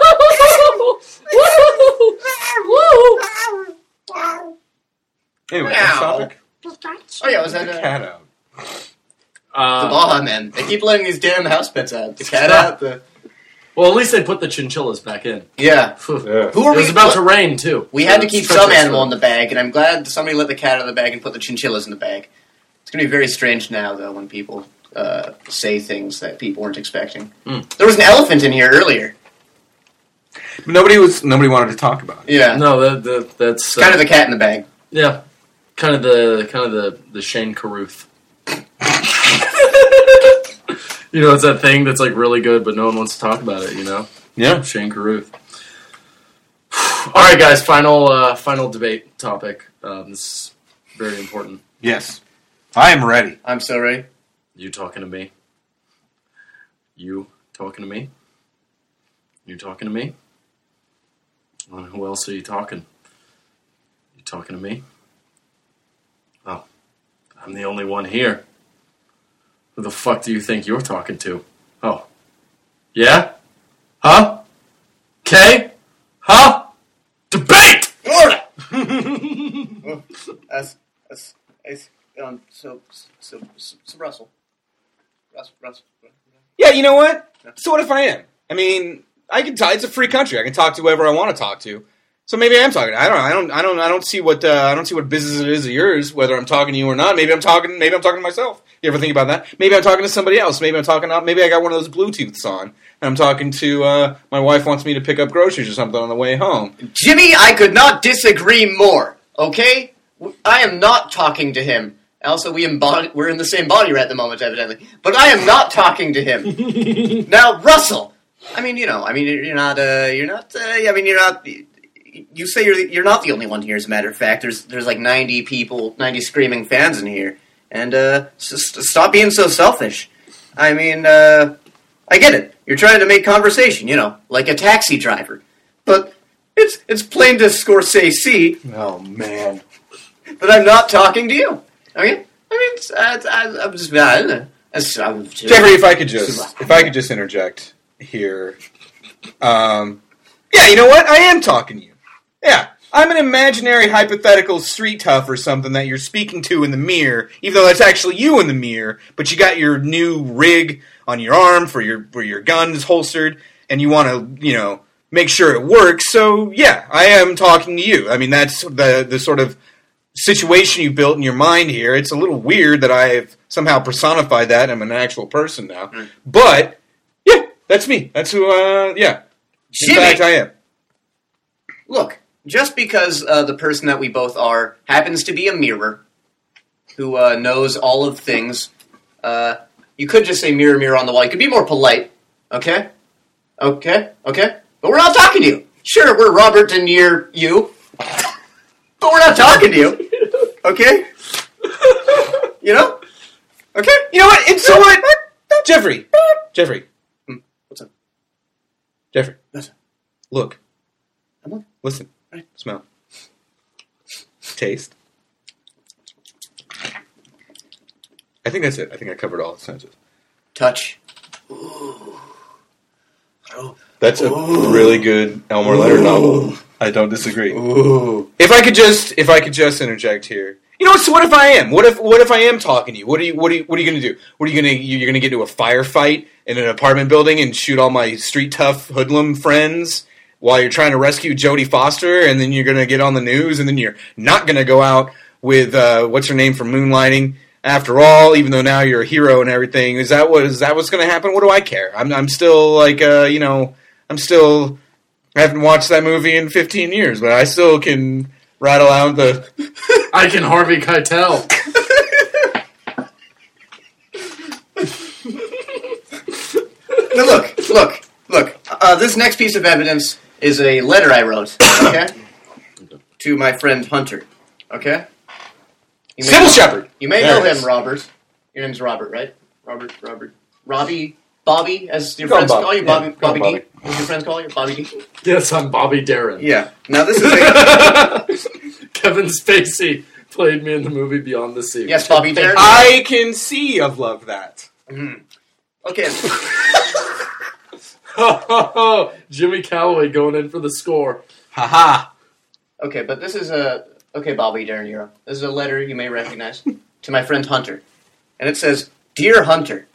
Speaker 3: Anyway,
Speaker 1: Meow.
Speaker 3: next topic.
Speaker 1: Oh yeah, was that
Speaker 3: The
Speaker 1: uh,
Speaker 3: cat out.
Speaker 1: the
Speaker 2: Uh,
Speaker 1: Baja men? They keep letting these damn house pets out. The cat out. The
Speaker 2: well, at least they put the chinchillas back in.
Speaker 1: yeah.
Speaker 2: Phew.
Speaker 3: Yeah.
Speaker 1: Who are
Speaker 2: It was
Speaker 1: we?
Speaker 2: about
Speaker 1: what-
Speaker 2: to rain too.
Speaker 1: We had to
Speaker 2: Uh,
Speaker 1: keep
Speaker 2: stretch
Speaker 1: some
Speaker 2: us
Speaker 1: animal
Speaker 2: out.
Speaker 1: in the bag, and I'm glad somebody let the cat out of the bag and put the chinchillas in the bag. It's going to be very strange now, though, when people uh, say things that people weren't expecting.
Speaker 2: Mm.
Speaker 1: There was an elephant in here earlier.
Speaker 3: Nobody was. Nobody wanted to talk about it.
Speaker 1: Yeah,
Speaker 2: No, that, that that's
Speaker 1: it's kind of the cat in the bag.
Speaker 2: yeah, kind of the kind of the the Shane Carruth. You know, it's that thing that's like really good, but no one wants to talk about it. You know,
Speaker 3: Yeah.
Speaker 2: Shane Carruth. All right, guys. Final uh, final debate topic. Um, this is very important.
Speaker 3: Yes. I am ready.
Speaker 1: I'm so ready.
Speaker 2: You talking to me? You talking to me? You talking to me? Well, who else are you talking? You talking to me? Oh, I'm the only one here. Who the fuck do you think you're talking to? Oh, yeah? Huh? Okay? Huh? Debate!
Speaker 1: Order! That's, that's, that's, um, so, so, so, so Russell. Russell, Russell.
Speaker 3: Yeah, you know what?
Speaker 1: Yeah.
Speaker 3: So what if I am? I mean, I can. T- it's a free country. I can talk to whoever I want to talk to. So maybe I am talking. I don't. I don't. I don't. I don't see what. Uh, I don't see what business it is of yours. Whether I'm talking to you or not. Maybe I'm talking. Maybe I'm talking to myself. You ever think about that? Maybe I'm talking to somebody else. Maybe I'm talking. Maybe I got one of those Bluetooths on, and I'm talking to. Uh, my wife wants me to pick up groceries or something on the way home.
Speaker 1: Jimmy, I could not disagree more. Okay, I am not talking to him. Also, we embody, we're in the same body at the moment, evidently. But I am not talking to him. Now, Russell. I mean, you know, I mean, you're not. Uh, you're not. Uh, I mean, you're not. You say you're the, you're not the only one here. As a matter of fact, there's there's like ninety people, ninety screaming fans in here, and uh, just stop being so selfish. I mean, uh, I get it. You're trying to make conversation, you know, like a taxi driver, but it's it's plain to Scorsese
Speaker 3: Oh man.
Speaker 1: that I'm not talking to you. I mean, I mean, it's, uh, I, I'm just. I don't know. It's- I'm just-
Speaker 3: Jeffrey, if I could just, if I could just interject here, um, yeah, you know what? I am talking to you. Yeah, I'm an imaginary hypothetical street tough or something that you're speaking to in the mirror, even though that's actually you in the mirror. But you got your new rig on your arm for your where your gun is holstered, and you want to, you know, make sure it works. So yeah, I am talking to you. I mean, that's the the sort of situation you built in your mind here. It's a little weird that I've somehow personified that. I'm an actual person now.
Speaker 1: Mm.
Speaker 3: But, yeah, that's me. That's who, uh, yeah. In
Speaker 1: Jimmy!
Speaker 3: fact, I am.
Speaker 1: Look, just because uh, the person that we both are happens to be a mirror who uh, knows all of things, uh, you could just say mirror, mirror on the wall. You could be more polite, okay? Okay? Okay? But we're not talking to you. Sure, we're Robert De Niro, you. But we're not talking to you. Okay? You know? Okay?
Speaker 3: You know what? It's so what? Jeffrey. Jeffrey.
Speaker 1: Hmm, what's up?
Speaker 3: Jeffrey.
Speaker 1: What's up?
Speaker 3: Look.
Speaker 1: I'm looking.
Speaker 3: Listen.
Speaker 1: Right.
Speaker 3: Smell. Taste. I think that's it. I think I covered all the senses.
Speaker 1: Touch.
Speaker 3: That's a really good Elmore Leonard novel. I don't disagree.
Speaker 1: Ooh.
Speaker 3: If I could just, if I could just interject here, you know what? So what if I am? What if, what if I am talking to you? What are you, what are you, what are you going to do? What are you going to, you're going to get into a firefight in an apartment building and shoot all my street tough hoodlum friends while you're trying to rescue Jodie Foster, and then you're going to get on the news, and then you're not going to go out with uh, what's her name from Moonlighting, after all, even though now you're a hero and everything. Is that what is that what's going to happen? What do I care? I'm I'm still like uh, you know I'm still I haven't watched that movie in fifteen years, but I still can rattle out the.
Speaker 2: I can Harvey Keitel.
Speaker 1: Now look, look, look. Uh, this next piece of evidence is a letter I wrote, okay, to my friend Hunter, okay? You may
Speaker 3: Sybil
Speaker 1: know-
Speaker 3: Shepherd.
Speaker 1: You may
Speaker 3: There
Speaker 1: know
Speaker 3: it
Speaker 1: him,
Speaker 3: is.
Speaker 1: Robert. Your name's Robert, right? Robert, Robert. Robbie, Bobby, as your
Speaker 3: Call him
Speaker 1: friends
Speaker 3: Bob.
Speaker 1: call you?
Speaker 3: Yeah,
Speaker 1: Bobby,
Speaker 3: call him
Speaker 1: Bobby D?
Speaker 3: Bobby.
Speaker 1: As your friends call you? Bobby D?
Speaker 2: Yes, I'm Bobby Darin.
Speaker 1: Yeah. Now this is a...
Speaker 2: Kevin Spacey played me in the movie Beyond the Sea.
Speaker 1: Yes, Bobby Darin.
Speaker 3: I can see of love that.
Speaker 1: Mhm. Okay.
Speaker 2: Jimmy Calloway going in for the score.
Speaker 3: Haha.
Speaker 1: Okay, but this is a... Okay, Bobby Darin Euro. This is a letter you may recognize to my friend Hunter. And it says, Dear Hunter.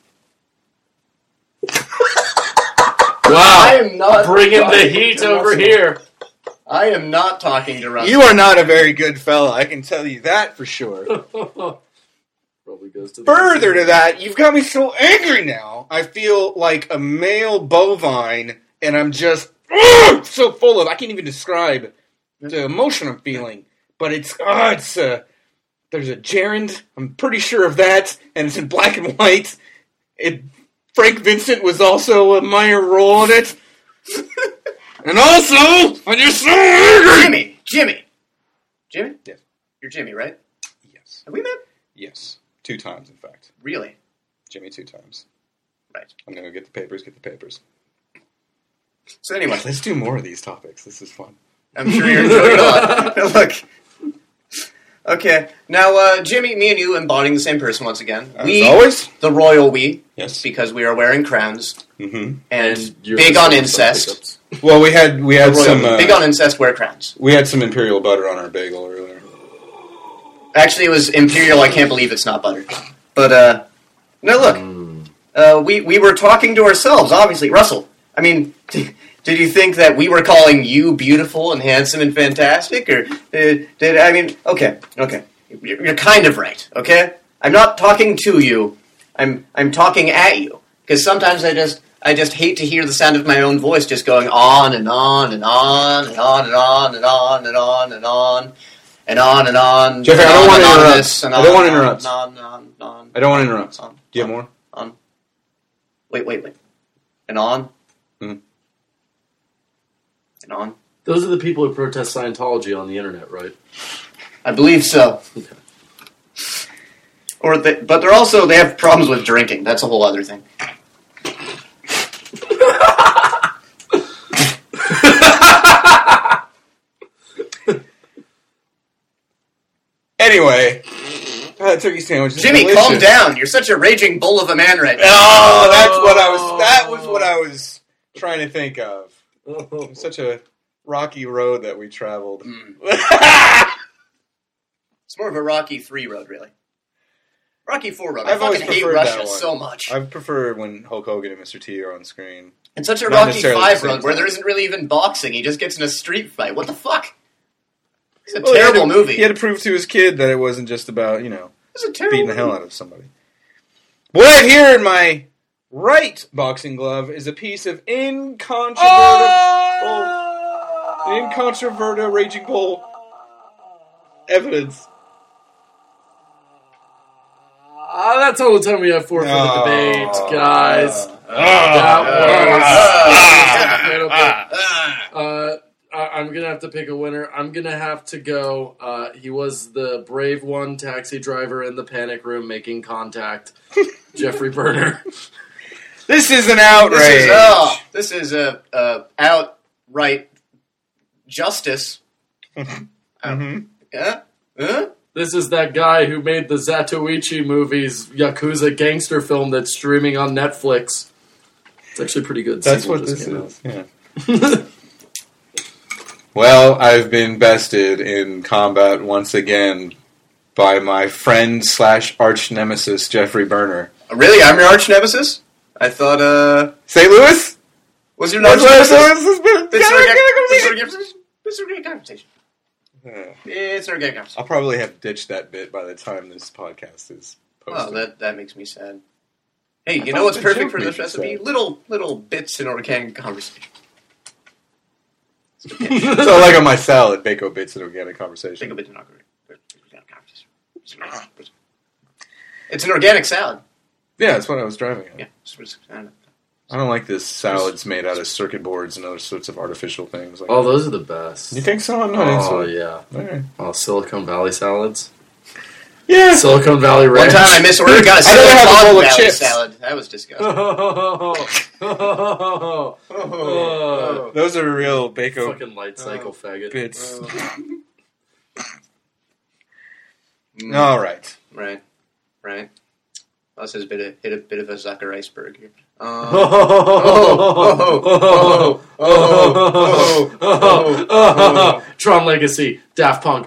Speaker 2: Wow.
Speaker 1: I am not...
Speaker 2: Bringing the
Speaker 1: talking
Speaker 2: heat
Speaker 1: to
Speaker 2: over
Speaker 1: Russell.
Speaker 2: here.
Speaker 1: I am not talking to Russell.
Speaker 3: You are not a very good fella, I can tell you that for sure.
Speaker 2: Probably goes to the
Speaker 3: Further to that, you've got me so angry now. I feel like a male bovine, and I'm just ugh, so full of. I can't even describe the emotion I'm feeling, but it's uh, it's uh, there's a gerund. I'm pretty sure of that, and it's in black and white. It Frank Vincent was also a minor role in it, and also I'm just so angry.
Speaker 1: Jimmy! Jimmy! Jimmy?
Speaker 3: Yes.
Speaker 1: You're Jimmy, right?
Speaker 3: Yes,
Speaker 1: Have we met?
Speaker 3: yes, two times in fact.
Speaker 1: Really?
Speaker 3: Jimmy, two times.
Speaker 1: Right.
Speaker 3: I'm gonna get the papers. Get the papers.
Speaker 1: So anyway,
Speaker 3: Let's do more of these topics. This is fun.
Speaker 1: I'm sure you're enjoying it a lot. Look. Okay, now, uh, Jimmy, me and you embodying the same person once again.
Speaker 3: As
Speaker 1: we,
Speaker 3: always.
Speaker 1: the royal we,
Speaker 3: Yes.
Speaker 1: because we are wearing crowns,
Speaker 3: Mm-hmm.
Speaker 1: and
Speaker 2: you're
Speaker 1: big
Speaker 2: the
Speaker 1: on
Speaker 2: same
Speaker 1: incest.
Speaker 2: pickups.
Speaker 3: Well, we had we had
Speaker 1: The royal
Speaker 3: some
Speaker 1: we.
Speaker 3: uh,
Speaker 1: Big on incest, wear crowns.
Speaker 3: we had some imperial butter on our bagel earlier.
Speaker 1: Actually, it was imperial. I can't believe it's not butter. But uh, no, look,
Speaker 2: Mm.
Speaker 1: uh, we we were talking to ourselves. Obviously, Russell. I mean, did you think that we were calling you beautiful and handsome and fantastic, or did, did I mean? Okay, okay, you're, you're kind of right. Okay, I'm not talking to you. I'm I'm talking at you because sometimes I just I just hate to hear the sound of my own voice just going on and on and on and on and on and on and on and on. And on and on.
Speaker 3: Jeffrey,
Speaker 1: and
Speaker 3: I don't
Speaker 1: on
Speaker 3: want to
Speaker 1: and on
Speaker 3: interrupt.
Speaker 1: this, and
Speaker 3: I don't
Speaker 1: on
Speaker 3: want to
Speaker 1: and on
Speaker 3: interrupt.
Speaker 1: and on and on and on.
Speaker 3: I don't want to interrupt.
Speaker 1: On,
Speaker 3: Do you have
Speaker 1: on,
Speaker 3: more?
Speaker 1: On. Wait, wait, wait. And on.
Speaker 3: Hmm.
Speaker 1: And on.
Speaker 2: Those are the people who protest Scientology on the internet, right?
Speaker 1: I believe so.
Speaker 2: Okay.
Speaker 1: Or they, but they're also they have problems with drinking. That's a whole other thing.
Speaker 3: Anyway, uh, turkey sandwich. is
Speaker 1: Jimmy,
Speaker 3: delicious.
Speaker 1: calm down. You're such a raging bull of a man right now.
Speaker 3: Oh, that's what I was. That was what I was trying to think of. It was such a rocky road that we traveled.
Speaker 1: Mm. It's more of a Rocky three road, really. Rocky four road. I
Speaker 3: I've always
Speaker 1: fucking hate
Speaker 3: preferred that
Speaker 1: Russia
Speaker 3: one.
Speaker 1: so much.
Speaker 3: I prefer when Hulk Hogan and Mister T are on screen.
Speaker 1: It's such a
Speaker 3: Not
Speaker 1: Rocky
Speaker 3: necessarily
Speaker 1: five
Speaker 3: the same
Speaker 1: road where
Speaker 3: time.
Speaker 1: there isn't really even boxing. He just gets in a street fight. What the fuck? It's a
Speaker 3: Well, he had
Speaker 1: terrible
Speaker 3: to-
Speaker 1: movie.
Speaker 3: He had to prove to his kid that it wasn't just about, you know,
Speaker 1: It's a terrible
Speaker 3: beating the hell
Speaker 1: movie.
Speaker 3: out of somebody. What I have here in my right boxing glove is a piece of incontrovertible, incontrovertible Raging Bull evidence.
Speaker 2: Ah, that's all the time we have for for the
Speaker 3: Oh.
Speaker 2: debate, guys.
Speaker 3: Oh.
Speaker 2: that was.
Speaker 1: Ah.
Speaker 2: Uh, I- I'm gonna have to pick a winner. I'm gonna have to go. Uh, he was the brave one, taxi driver in the panic room making contact. Jeffrey Burner.
Speaker 3: This is an outrage.
Speaker 1: This is oh, this is a, a outright justice.
Speaker 3: Mhm.
Speaker 1: Yeah. Huh?
Speaker 2: This is that guy who made the Zatoichi movies, Yakuza gangster film that's streaming on Netflix. It's actually pretty good.
Speaker 3: That's
Speaker 2: Sequel
Speaker 3: what
Speaker 2: just
Speaker 3: this
Speaker 2: came
Speaker 3: is.
Speaker 2: out.
Speaker 3: Yeah. Well, I've been bested in combat once again by my friend slash arch nemesis Jeffrey Burner.
Speaker 1: Really, I'm your arch nemesis. I thought. uh...
Speaker 3: Saint Louis?
Speaker 1: Was your
Speaker 3: That's
Speaker 1: arch
Speaker 3: what Saint
Speaker 1: nemesis?
Speaker 3: Louis has been.
Speaker 1: It's an
Speaker 3: Gotta-
Speaker 1: organic
Speaker 3: gotta go see
Speaker 1: conversation. It's an organic conversation.
Speaker 3: it.
Speaker 1: It's an organic conversation.
Speaker 3: I'll probably have ditched that bit by the time this podcast is posted.
Speaker 1: Oh, that that makes me sad. Hey, you
Speaker 3: thought
Speaker 1: know what's
Speaker 3: the
Speaker 1: perfect
Speaker 3: joke
Speaker 1: for
Speaker 3: made
Speaker 1: this
Speaker 3: you
Speaker 1: recipe?
Speaker 3: sad.
Speaker 1: Little little bits in organic conversation.
Speaker 3: So like on my salad, Bako Bits and Organic Conversation.
Speaker 1: Think of it in organic conversation. It's an organic salad.
Speaker 3: Yeah, that's what I was driving at.
Speaker 1: Yeah. it's- it's- I don't know.
Speaker 3: I don't like this salads made out of circuit boards and other sorts of artificial things. Like
Speaker 2: Oh, those are the best.
Speaker 3: you think so? I'm not
Speaker 2: Oh,
Speaker 3: into it.
Speaker 2: yeah.
Speaker 3: All right.
Speaker 2: Oh, Silicon Valley salads.
Speaker 3: Yeah.
Speaker 2: Silicon Valley
Speaker 1: One
Speaker 2: Ranch.
Speaker 1: time I misordered, got a
Speaker 3: I'd rather have a
Speaker 1: Silicon
Speaker 3: bowl of
Speaker 1: Valley
Speaker 3: chips.
Speaker 1: salad. That was disgusting.
Speaker 2: Oh,
Speaker 3: Those are real Bako
Speaker 2: fucking light cycle faggot.
Speaker 3: bits.
Speaker 1: Mm,
Speaker 3: All right.
Speaker 1: Right, right. Us has bit of, hit a bit of a Zucker iceberg here. Um,
Speaker 2: Tron Legacy, Daft Punk.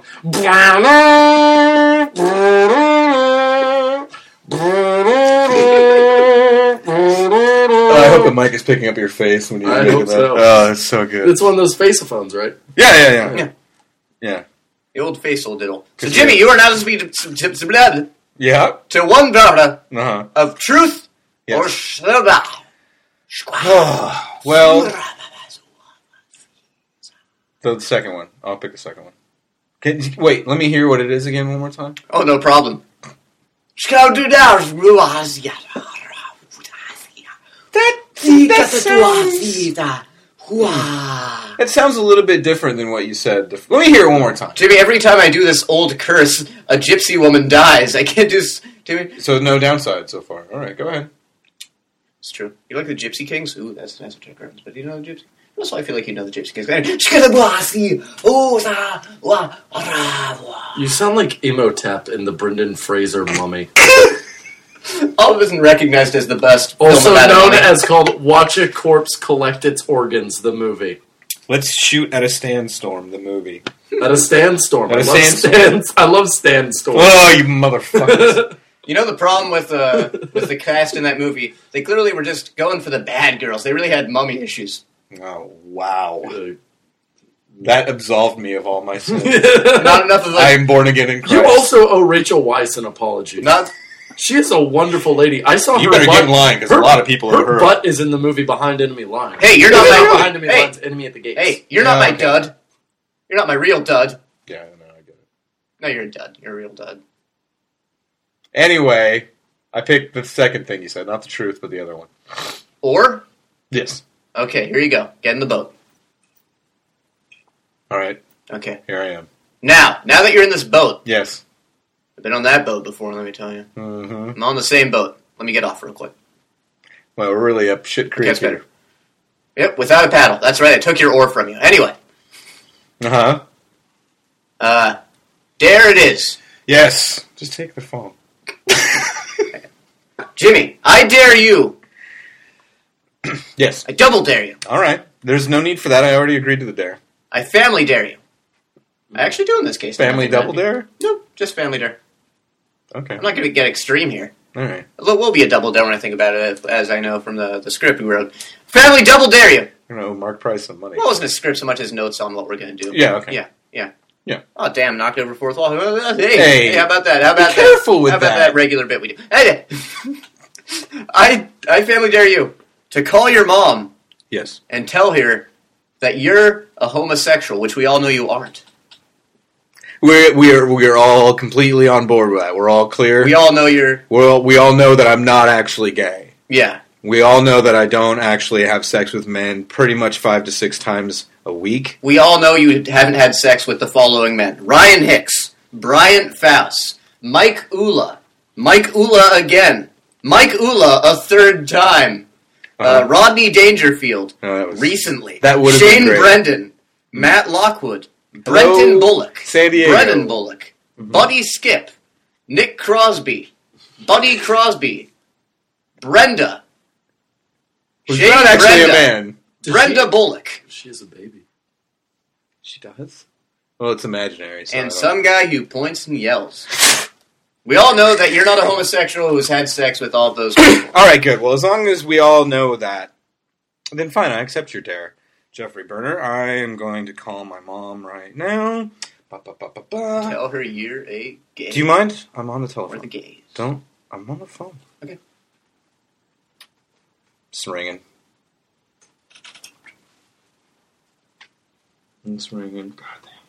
Speaker 3: I hope the mic is picking up your face when you
Speaker 2: I
Speaker 3: make
Speaker 2: hope
Speaker 3: that.
Speaker 2: so.
Speaker 3: Oh, it's so good.
Speaker 2: It's one of those faceophones, right?
Speaker 3: Yeah, yeah, yeah.
Speaker 1: Yeah.
Speaker 3: Yeah.
Speaker 1: the old facial diddle. So,
Speaker 3: Could
Speaker 1: Jimmy,
Speaker 3: you-
Speaker 1: you are now to speak to, to, to, blood,
Speaker 3: Yeah.
Speaker 1: to one brother
Speaker 3: Uh-huh.
Speaker 1: of truth or
Speaker 3: Yes.
Speaker 1: shada.
Speaker 3: Well, the second one. I'll pick the second one. Can, wait, let me hear what it is again one more time.
Speaker 1: Oh, no problem.
Speaker 3: It sounds a little bit different than what you said. Let me hear it one more time.
Speaker 1: Jimmy, every time I do this old curse, a gypsy woman dies. I can't do s- Jimmy.
Speaker 3: So no downside so far. All right, go ahead.
Speaker 1: It's true. You like the Gypsy Kings? Ooh, that's that's what reference. But do you know the Gypsy? Also, I feel like you know the Gypsy Kings.
Speaker 2: You sound like Imhotep in the Brendan Fraser Mummy.
Speaker 1: All isn't recognized as the best.
Speaker 2: Also
Speaker 1: film about
Speaker 2: known
Speaker 1: anime.
Speaker 2: as called Watch a Corpse Collect Its Organs, the movie.
Speaker 3: Let's shoot at a sandstorm, the movie.
Speaker 2: At a sandstorm.
Speaker 3: At a
Speaker 2: I love
Speaker 3: sandstorm.
Speaker 2: stands. I love standstorms.
Speaker 3: Oh, you motherfuckers.
Speaker 1: You know the problem with uh, with the cast in that movie? They clearly were just going for the bad girls. They really had mummy issues.
Speaker 3: Oh, wow.
Speaker 2: Uh,
Speaker 3: That absolved me of all my sins.
Speaker 1: Not enough of
Speaker 3: I
Speaker 1: a
Speaker 3: am born again in Christ.
Speaker 2: You also owe Rachel Weisz an apology.
Speaker 1: not.
Speaker 2: She is a wonderful lady. I saw
Speaker 3: You
Speaker 2: her
Speaker 3: better
Speaker 2: butt.
Speaker 3: get in line, 'cause a
Speaker 2: her-
Speaker 3: lot of people
Speaker 2: her
Speaker 3: have heard.
Speaker 2: butt is in the movie Behind Enemy Lines.
Speaker 1: Hey, you're not
Speaker 2: Yeah,
Speaker 1: my
Speaker 2: Behind Enemy
Speaker 1: hey,
Speaker 2: Lines, Enemy at the Gates.
Speaker 1: hey, you're not
Speaker 3: Yeah,
Speaker 1: my
Speaker 3: okay.
Speaker 1: dud. You're not my real dud.
Speaker 3: Yeah, no, I get it.
Speaker 1: No, you're a dud. You're a real dud.
Speaker 3: Anyway, I picked the second thing you said, not the truth, but the other one.
Speaker 1: Or
Speaker 3: Yes.
Speaker 1: okay, here you go. Get in the boat.
Speaker 3: All right,
Speaker 1: Okay.
Speaker 3: here I am.
Speaker 1: Now, now that you're in this boat,
Speaker 3: Yes.
Speaker 1: I've been on that boat before. Let me tell you,
Speaker 3: Mm-hmm.
Speaker 1: I'm on the same boat. Let me get off real quick.
Speaker 3: Well, we're really up shit creek
Speaker 1: Gets
Speaker 3: here.
Speaker 1: better. Yep, without a paddle. That's right. I took your oar from you. Anyway,
Speaker 3: Uh-huh.
Speaker 1: uh, there it is,
Speaker 3: Yes. Just take the phone.
Speaker 1: Jimmy. I dare you.
Speaker 3: Yes.
Speaker 1: I double dare you.
Speaker 3: All right. There's no need for that. I already agreed to the dare.
Speaker 1: I family dare you. I actually do in this case.
Speaker 3: Family
Speaker 1: Nothing
Speaker 3: double
Speaker 1: bad.
Speaker 3: dare?
Speaker 1: No, just family dare.
Speaker 3: Okay.
Speaker 1: I'm not going to get extreme here.
Speaker 3: All right.
Speaker 1: It will be a double dare when I think about it, as I know from the, the script we wrote. Family double dare you.
Speaker 3: I don't know, Mark Price some money.
Speaker 1: Well, it wasn't a script so much as notes on what we're going to do.
Speaker 3: Yeah, okay.
Speaker 1: Yeah, yeah.
Speaker 3: Yeah.
Speaker 1: Oh, damn, knocked over fourth wall. Hey,
Speaker 3: Hey,
Speaker 1: hey, how about that? How
Speaker 3: be
Speaker 1: about
Speaker 3: careful
Speaker 1: that?
Speaker 3: with
Speaker 1: how about
Speaker 3: that.
Speaker 1: that regular bit we do? Hey, I, I family dare you to call your mom
Speaker 3: Yes.
Speaker 1: and tell her that you're a homosexual, which we all know you aren't.
Speaker 3: We're, we're, we're all completely on board with that. We're all clear.
Speaker 1: We all know you're,
Speaker 3: We're all, we all know that I'm not actually gay.
Speaker 1: yeah.
Speaker 3: We all know that I don't actually have sex with men pretty much five to six times a week.
Speaker 1: We all know you haven't had sex with the following men. Ryan Hicks, Bryant Faust, Mike Ula, Mike Ula again, Mike Ula a third time, uh,
Speaker 3: Uh-huh.
Speaker 1: Rodney Dangerfield,
Speaker 3: No, that was-
Speaker 1: recently,
Speaker 3: that would've
Speaker 1: Shane
Speaker 3: been great.
Speaker 1: Brendan, Matt Lockwood,
Speaker 3: Hello,
Speaker 1: Brenton Bullock,
Speaker 3: San Diego.
Speaker 1: Brennan Bullock, Buddy Skip, Nick Crosby, Buddy Crosby, Brenda,
Speaker 3: Who's
Speaker 1: Shane
Speaker 3: not actually
Speaker 1: Brenda,
Speaker 3: a man.
Speaker 2: Does
Speaker 1: Brenda
Speaker 2: she-
Speaker 1: Bullock,
Speaker 2: She is a baby.
Speaker 3: She does? Well, it's imaginary. So I
Speaker 1: and
Speaker 3: don't-
Speaker 1: some guy who points and yells. We all know that you're not a homosexual who's had sex with all of those people.
Speaker 3: All right, good. Well, as long as we all know that, then fine, I accept your dare. Jeffrey Burner, I am going to call my mom right now. Ba, ba, ba, ba, ba.
Speaker 1: Tell her you're a gay.
Speaker 3: Do you mind? I'm on the
Speaker 1: Or the
Speaker 3: telephone.
Speaker 1: gays.
Speaker 3: Don't. I'm on the phone.
Speaker 1: Okay.
Speaker 3: It's ringing.
Speaker 2: It's ringing.
Speaker 3: God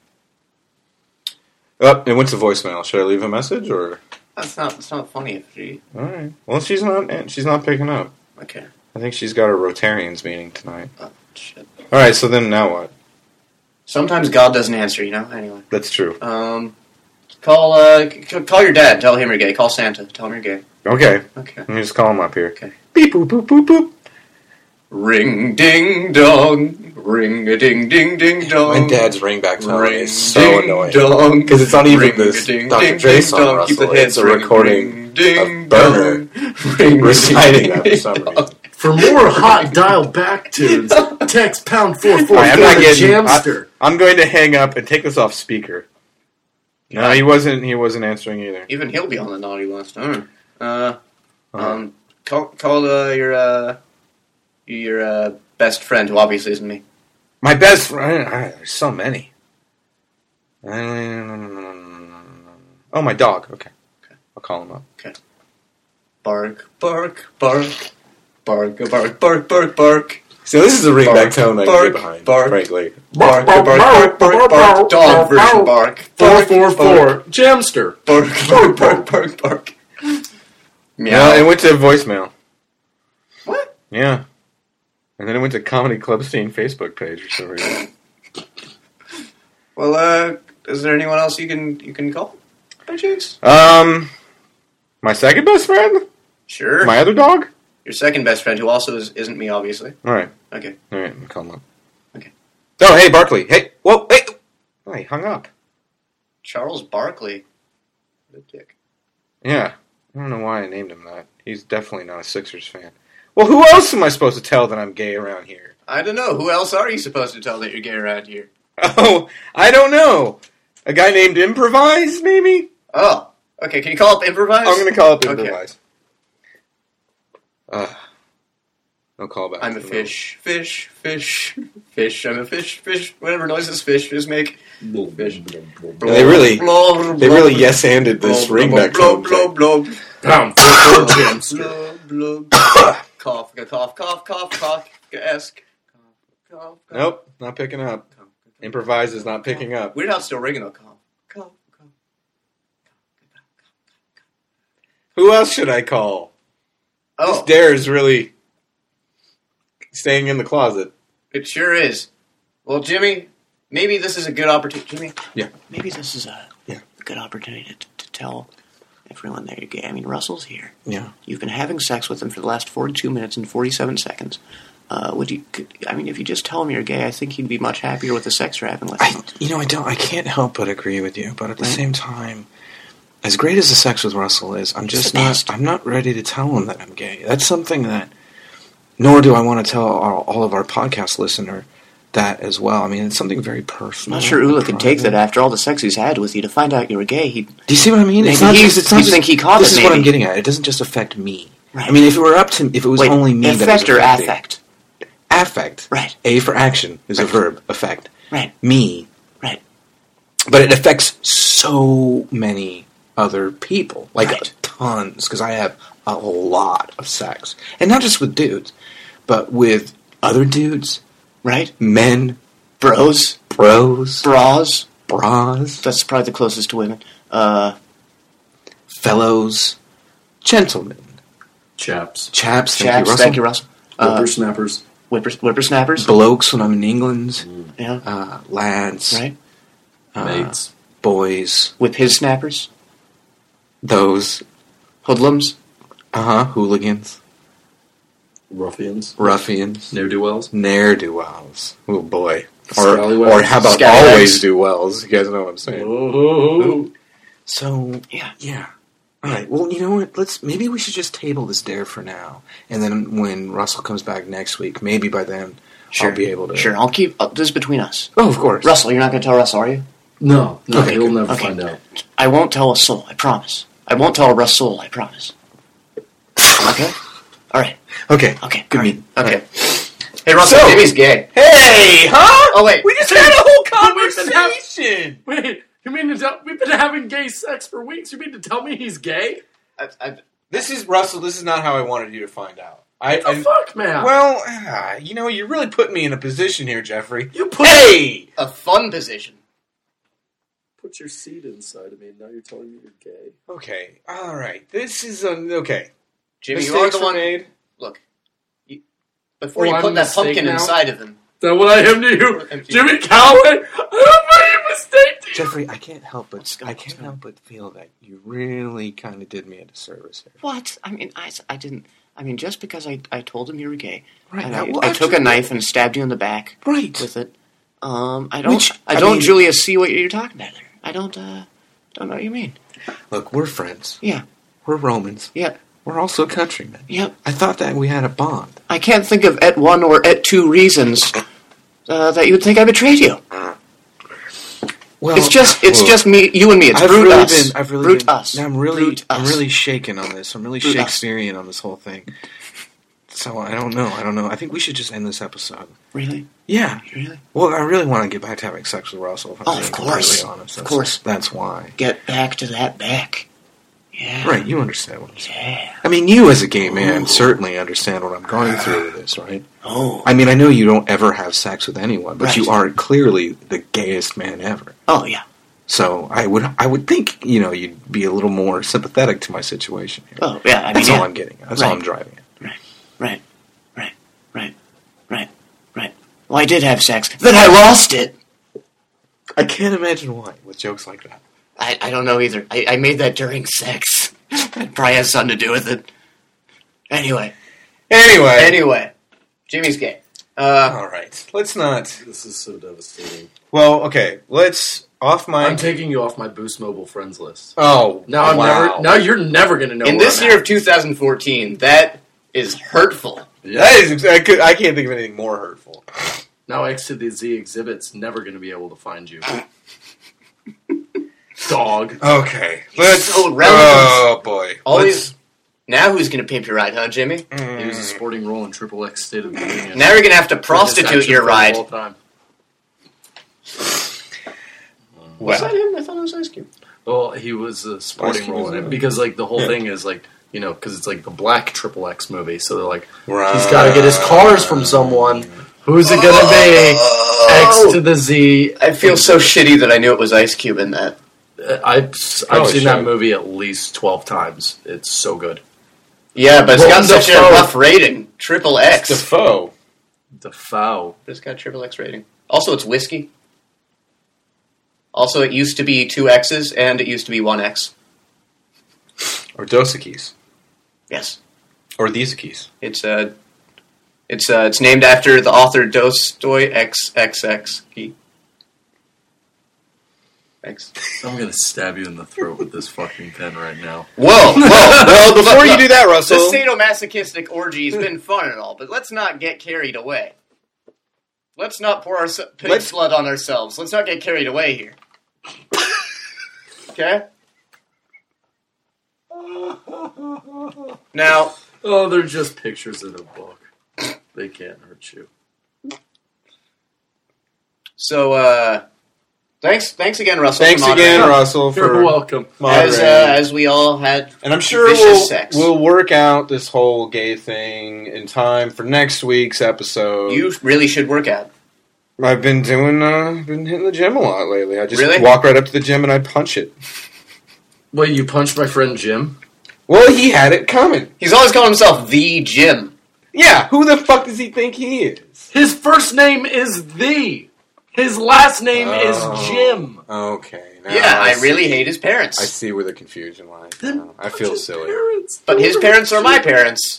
Speaker 3: damn. Oh, it went to voicemail. Should I leave a message or?
Speaker 1: That's not. It's not funny if she.
Speaker 3: All right. Well, she's not. She's not picking up.
Speaker 1: Okay.
Speaker 3: I think she's got a Rotarians meeting tonight.
Speaker 1: Oh shit.
Speaker 3: All right. So then, now what?
Speaker 1: Sometimes God doesn't answer. You know. Anyway.
Speaker 3: That's true.
Speaker 1: Um. Call. Uh. C- call your dad. Tell him you're gay. Call Santa. Tell him you're gay.
Speaker 3: Okay.
Speaker 1: Okay.
Speaker 3: Let me just call him up here.
Speaker 1: Okay.
Speaker 3: Beep boop boop boop boop.
Speaker 1: Ring ding dong. Ring a ding ding ding dong.
Speaker 3: My dad's ringback tone
Speaker 1: Ring
Speaker 3: is so
Speaker 1: ding
Speaker 3: annoying
Speaker 1: dong.
Speaker 3: because it's not even
Speaker 1: Ring
Speaker 3: this
Speaker 1: ding
Speaker 3: Doctor
Speaker 1: ding
Speaker 3: Dre
Speaker 1: ding
Speaker 3: song,
Speaker 1: dong. Keep the
Speaker 3: Russell.
Speaker 1: heads
Speaker 3: It's a
Speaker 1: ringing.
Speaker 3: recording
Speaker 1: Ring ding
Speaker 3: of Burner
Speaker 1: dong. Ring
Speaker 3: reciting
Speaker 1: ding
Speaker 3: that for some
Speaker 1: dong.
Speaker 3: reason.
Speaker 5: For more hot dial back tunes, text pound four four four
Speaker 3: All right, I'm not
Speaker 5: to
Speaker 3: getting.
Speaker 5: Jamster.
Speaker 3: I, I'm going to hang up and take this off speaker. No, he wasn't. He wasn't answering either.
Speaker 1: Even he'll be on the naughty list. Uh, uh,
Speaker 3: Uh-huh.
Speaker 1: um, call call uh, your uh, your uh, best friend, who obviously isn't me.
Speaker 3: My best friend. ah, There's so many. Oh, my dog. Okay.
Speaker 1: Okay.
Speaker 3: I'll call him up.
Speaker 1: Bark, bark, bark, bark, bark, bark, bark, bark.
Speaker 3: So this is a ringback
Speaker 1: Bark,
Speaker 3: tone I can
Speaker 1: bark,
Speaker 3: get behind,
Speaker 1: bark.
Speaker 3: frankly.
Speaker 1: Bark, bark, bark, bark, bark. Dog version bark.
Speaker 5: Four
Speaker 1: Bark,
Speaker 5: four
Speaker 1: bark,
Speaker 5: four. Jamster.
Speaker 1: Bark, bark, bark, bark, bark.
Speaker 3: Yeah, it went to voicemail.
Speaker 1: What?
Speaker 3: Yeah. And then it went to Comedy Club Scene Facebook page for some reason.
Speaker 1: Well, uh, is there anyone else you can you can call? By chance?
Speaker 3: Um, my second best friend?
Speaker 1: Sure.
Speaker 3: My other dog?
Speaker 1: Your second best friend, who also is, isn't me, obviously.
Speaker 3: All right.
Speaker 1: Okay.
Speaker 3: All right, I'm calling him up.
Speaker 1: Okay.
Speaker 3: Oh, hey, Barkley. Hey, whoa, hey. Oh, he hung up.
Speaker 1: Charles Barkley. What a dick.
Speaker 3: Yeah. I don't know why I named him that. He's definitely not a Sixers fan. Well, who else am I supposed to tell that I'm gay around here?
Speaker 1: I don't know. Who else are you supposed to tell that you're gay around here?
Speaker 3: Oh, I don't know. A guy named Improvise, maybe?
Speaker 1: Oh. Okay, can you call up Improvise?
Speaker 3: I'm going to call up
Speaker 1: Okay.
Speaker 3: Improvise. Uh, no call back.
Speaker 1: I'm a fish, fish, fish, fish. I'm a fish, fish. Whatever noises fishes make. Fish.
Speaker 3: They really- They really yes-anded this ringback
Speaker 1: blow,
Speaker 3: tone
Speaker 1: blow,
Speaker 3: thing.
Speaker 1: blow,
Speaker 5: Pound four four Jamster.
Speaker 1: blow, blow. Cough, cough, cough, cough, cough, ask. Cough, cough.
Speaker 3: Nope, not picking up. Improvise is not picking up.
Speaker 1: Weird how it's still ringing though. Cough, cough, cough.
Speaker 3: Who else should I call? This
Speaker 1: Oh,
Speaker 3: dare is really staying in the closet.
Speaker 1: it sure is. Well, Jimmy, maybe this is a good opportunity. Jimmy,
Speaker 3: Yeah.
Speaker 1: maybe this is a
Speaker 3: Yeah.
Speaker 1: good opportunity to, to tell everyone that you're gay. I mean, Russell's here.
Speaker 3: Yeah.
Speaker 1: You've been having sex with him for the last forty-two minutes and forty-seven seconds. Uh, would you? Could, I mean, if you just tell him you're gay, I think he'd be much happier with the sex you're having with
Speaker 3: I,
Speaker 1: him.
Speaker 3: you know, I don't. I can't help but agree with you. But at the
Speaker 1: Right.
Speaker 3: same time, as great as the sex with Russell is, I'm
Speaker 1: It's
Speaker 3: just
Speaker 1: the
Speaker 3: not.
Speaker 1: best.
Speaker 3: I'm not ready to tell him that I'm gay. That's something that. Nor do I want to tell our, all of our podcast listener that as well. I mean, it's something very
Speaker 1: I'm
Speaker 3: personal.
Speaker 1: not sure Ula could take
Speaker 3: private.
Speaker 1: that after all the sex he's had with you. To find out you were gay, he'd.
Speaker 3: Do you see what I mean? It's
Speaker 1: Maybe
Speaker 3: not
Speaker 1: he-
Speaker 3: just. It's not
Speaker 1: you
Speaker 3: just,
Speaker 1: think he caught
Speaker 3: This
Speaker 1: it,
Speaker 3: is what I'm
Speaker 1: maybe.
Speaker 3: getting at. It doesn't just affect me.
Speaker 1: Right.
Speaker 3: I mean, if it were up to, if it was
Speaker 1: Wait,
Speaker 3: only me that it
Speaker 1: affect
Speaker 3: was
Speaker 1: or
Speaker 3: affecting-
Speaker 1: affect?
Speaker 3: Affect.
Speaker 1: Right.
Speaker 3: A for action is a
Speaker 1: Right.
Speaker 3: verb. Affect.
Speaker 1: Right.
Speaker 3: Me.
Speaker 1: Right.
Speaker 3: But it affects so many other people, like
Speaker 1: Right.
Speaker 3: tons, because I have a lot of sex, and not just with dudes, but with other dudes,
Speaker 1: Right.
Speaker 3: men,
Speaker 1: Bros.
Speaker 3: bros,
Speaker 1: Bras.
Speaker 3: bras,
Speaker 1: That's probably the closest to women. Uh,
Speaker 3: fellows, gentlemen,
Speaker 2: Chaps.
Speaker 3: chaps. Thank
Speaker 1: chaps.
Speaker 3: you, Russell.
Speaker 1: Thank you, Russell. Uh,
Speaker 2: Whippersnappers.
Speaker 1: whipper, whippersnappers.
Speaker 3: Blokes when I'm in England,
Speaker 1: Yeah.
Speaker 3: uh, lads,
Speaker 1: Right.
Speaker 3: uh,
Speaker 2: Mates.
Speaker 3: boys,
Speaker 1: With his snappers.
Speaker 3: those,
Speaker 1: Hoodlums.
Speaker 3: uh huh, hooligans,
Speaker 2: Ruffians.
Speaker 3: ruffians,
Speaker 2: Ne'er-do-wells.
Speaker 3: ne'er-do-wells. Oh boy. Or,
Speaker 2: Scallywags.
Speaker 3: or how about
Speaker 1: Scallywags.
Speaker 3: always do wells? You guys know what I'm saying.
Speaker 2: Whoa.
Speaker 3: So,
Speaker 1: Yeah.
Speaker 3: yeah. All right. Well, you know what? Let's maybe we should just table this dare for now, and then when Russell comes back next week, maybe by then
Speaker 1: Sure.
Speaker 3: I'll be able to.
Speaker 1: Sure, I'll keep. Uh, this is between us.
Speaker 3: Oh, of course.
Speaker 1: Russell, you're not going to tell Russell, are you?
Speaker 2: No, no,
Speaker 3: Okay,
Speaker 2: he'll
Speaker 3: good.
Speaker 2: never
Speaker 1: Okay.
Speaker 2: find out.
Speaker 1: I won't tell a soul. I promise. I won't tell Russell. I promise. Okay. All right.
Speaker 3: Okay.
Speaker 1: Okay.
Speaker 3: Good
Speaker 1: all right.
Speaker 3: meeting.
Speaker 1: Okay. Hey, Russell.
Speaker 3: So-
Speaker 1: Jimmy's gay.
Speaker 3: Hey, huh?
Speaker 1: Oh wait.
Speaker 3: We just had a whole
Speaker 5: We've been having-
Speaker 3: conversation.
Speaker 5: Wait, you mean to tell, we've been having gay sex for weeks? You mean to tell me he's gay?
Speaker 1: I, I,
Speaker 3: This is Russell. This is not how I wanted you to find out. I,
Speaker 2: What the
Speaker 3: I
Speaker 2: fuck, man?
Speaker 3: well, ah, you know, you're really putting me in a position here, Jeffrey.
Speaker 2: you put
Speaker 3: Hey,
Speaker 1: A fun position.
Speaker 2: put your seed inside of me, and now you're telling me you're gay.
Speaker 3: okay, all right. This is um, okay.
Speaker 1: Jimmy, you are
Speaker 3: Mistakes
Speaker 1: the
Speaker 3: were
Speaker 1: one.
Speaker 3: made.
Speaker 1: Look, you, before
Speaker 2: Oh,
Speaker 1: you
Speaker 2: I'm
Speaker 1: put
Speaker 2: a
Speaker 1: that
Speaker 2: mistake
Speaker 1: pumpkin
Speaker 2: now?
Speaker 1: inside of him.
Speaker 2: Is that what I am to you?
Speaker 1: Empty.
Speaker 2: Jimmy Calloway? I don't know your mistake to you.
Speaker 3: Jeffrey, I can't help but
Speaker 1: Let's go,
Speaker 3: I
Speaker 1: let's
Speaker 3: can't
Speaker 1: go.
Speaker 3: help but feel that you really kind of did me a disservice here.
Speaker 1: What? I mean, I, I didn't. I mean, just because I, I told him you were gay,
Speaker 3: Right,
Speaker 1: and
Speaker 3: now,
Speaker 1: I,
Speaker 3: well,
Speaker 1: I
Speaker 3: after-
Speaker 1: took a knife and stabbed you in the back
Speaker 3: Right.
Speaker 1: with it. Um, I don't.
Speaker 3: Which,
Speaker 1: I
Speaker 3: I
Speaker 1: don't,
Speaker 3: mean-
Speaker 1: Julia, see what you're talking about there. I don't. Uh, don't know what you mean.
Speaker 3: Look, we're friends.
Speaker 1: Yeah.
Speaker 3: We're Romans.
Speaker 1: Yeah.
Speaker 3: We're also countrymen.
Speaker 1: Yep.
Speaker 3: I thought that we had a bond.
Speaker 1: I can't think of at one or at two reasons uh, that you would think I betrayed you.
Speaker 3: Well,
Speaker 1: It's just. It's
Speaker 3: look,
Speaker 1: just me. You and me. It's
Speaker 3: I've
Speaker 1: brute
Speaker 3: really
Speaker 1: us.
Speaker 3: been. I've really
Speaker 1: brute
Speaker 3: been.
Speaker 1: us.
Speaker 3: I'm really.
Speaker 1: Brute
Speaker 3: I'm
Speaker 1: us.
Speaker 3: really shaken on this. I'm really
Speaker 1: Brute us.
Speaker 3: Shakespearean on this whole thing. So I don't know. I don't know. I think we should just end this episode.
Speaker 1: Really.
Speaker 3: Yeah.
Speaker 1: Really.
Speaker 3: Well, I really want to get back to having sex with Russell. If I'm
Speaker 1: Oh,
Speaker 3: being
Speaker 1: of course.
Speaker 3: completely honest.
Speaker 1: Of
Speaker 3: That's-
Speaker 1: course.
Speaker 3: That's why.
Speaker 1: Get back to that back. Yeah.
Speaker 3: Right. You understand what I'm saying.
Speaker 1: Yeah.
Speaker 3: I mean, you as a gay man certainly understand what I'm going through with this, right?
Speaker 1: Oh.
Speaker 3: I mean, I know you don't ever have sex with anyone, but
Speaker 1: Right.
Speaker 3: you are clearly the gayest man ever.
Speaker 1: Oh yeah.
Speaker 3: So I would, I would think, you know, you'd be a little more sympathetic to my situation here.
Speaker 1: Oh yeah. I mean,
Speaker 3: That's
Speaker 1: yeah.
Speaker 3: all I'm getting at. That's all
Speaker 1: Right.
Speaker 3: I'm driving at.
Speaker 1: Right. Right. Right. Right. Right. Right. Well, I did have sex. Then I lost it.
Speaker 3: I can't imagine why with jokes like that.
Speaker 1: I, I don't know either. I, I made that during sex. It probably has something to do with it. Anyway.
Speaker 3: Anyway.
Speaker 1: Anyway. Jimmy's gay. Uh,
Speaker 3: All right. Let's not.
Speaker 2: This is so devastating.
Speaker 3: Well, okay. Let's off my.
Speaker 2: I'm taking you off my Boost Mobile friends list.
Speaker 3: oh.
Speaker 2: Now I'm
Speaker 3: wow.
Speaker 2: never. Now you're never gonna know.
Speaker 1: in
Speaker 2: where
Speaker 1: this
Speaker 2: I'm
Speaker 1: year
Speaker 2: at.
Speaker 1: of two thousand fourteen, that is hurtful.
Speaker 2: Yeah.
Speaker 3: That is. I, could, I can't think of anything more hurtful.
Speaker 2: Now X to the Z exhibit's never gonna be able to find you. Dog.
Speaker 3: Okay. Let's.
Speaker 1: So relevant.
Speaker 3: Oh boy.
Speaker 1: Always. Now who's going to pimp your ride, huh, Jimmy?
Speaker 2: He was a sporting role in Triple X State of the Union.
Speaker 1: Now you're going to have to
Speaker 2: Greatest
Speaker 1: prostitute
Speaker 2: action
Speaker 1: your
Speaker 2: film
Speaker 1: ride.
Speaker 2: of all time.
Speaker 1: Was
Speaker 3: Well.
Speaker 1: that him? I thought it was Ice Cube.
Speaker 2: Well, he was a
Speaker 3: Ice
Speaker 2: sporting
Speaker 3: Cube
Speaker 2: role
Speaker 3: was
Speaker 2: in
Speaker 3: in
Speaker 2: it
Speaker 3: it.
Speaker 2: because, like, the whole
Speaker 3: Yeah.
Speaker 2: thing is like, you know, because it's like the black Triple X movie, so they're like,
Speaker 3: Right.
Speaker 2: he's got to get his cars from someone. Who's it gonna be? X to the Z.
Speaker 1: I feel so shitty that I knew it was Ice Cube in that.
Speaker 2: Uh, I've I've
Speaker 3: Probably
Speaker 2: seen that
Speaker 3: should.
Speaker 2: movie at least twelve times. It's so good.
Speaker 1: Yeah, but it's got
Speaker 2: Willem
Speaker 1: such a
Speaker 2: Dafoe.
Speaker 1: rough rating. Triple X.
Speaker 3: Defoe.
Speaker 2: Defoe.
Speaker 1: It's got a triple X rating. Also, it's whiskey. Also, it used to be two X's, and it used to be one X.
Speaker 3: Or Dosakis.
Speaker 1: Yes.
Speaker 3: Or these keys.
Speaker 1: It's uh, it's uh, it's named after the author Dostoy X X X. He. X.
Speaker 2: I'm gonna stab you in the throat with this fucking pen right now.
Speaker 1: Whoa, whoa, well,
Speaker 3: Before you do that, Russell.
Speaker 1: This sadomasochistic orgy has been fun and all, but let's not get carried away. Let's not pour our pig's
Speaker 3: Let's-
Speaker 1: blood on ourselves. Let's not get carried away here. Okay? Now,
Speaker 2: Oh, they're just pictures in a book. They can't hurt you.
Speaker 1: so, uh, thanks thanks again, Russell.
Speaker 3: Thanks
Speaker 1: for
Speaker 3: again,
Speaker 1: moderating.
Speaker 3: Russell,
Speaker 2: You're
Speaker 3: for
Speaker 2: welcome.
Speaker 1: As, uh,
Speaker 3: moderating.
Speaker 1: as we all had
Speaker 3: And I'm sure
Speaker 1: vicious
Speaker 3: we'll,
Speaker 1: sex.
Speaker 3: we'll work out this whole gay thing in time for next week's episode.
Speaker 1: You really should work out.
Speaker 3: I've been doing, uh, been hitting the gym a lot lately. I just
Speaker 1: Really?
Speaker 3: walk right up to the gym and I punch it.
Speaker 2: Wait, you punched my friend Jim?
Speaker 3: Well, he had it coming.
Speaker 1: He's always calling himself the Jim.
Speaker 3: Yeah, who the fuck does he think he is?
Speaker 2: His first name is The. His last name
Speaker 3: Oh.
Speaker 2: is Jim.
Speaker 3: Okay. Now
Speaker 1: Yeah, I
Speaker 3: see-
Speaker 1: really hate his parents.
Speaker 3: I see where the confusion lies.
Speaker 2: Then
Speaker 3: now. I
Speaker 2: punch
Speaker 3: feel
Speaker 2: his
Speaker 3: silly.
Speaker 2: parents.
Speaker 1: But his parents are my parents.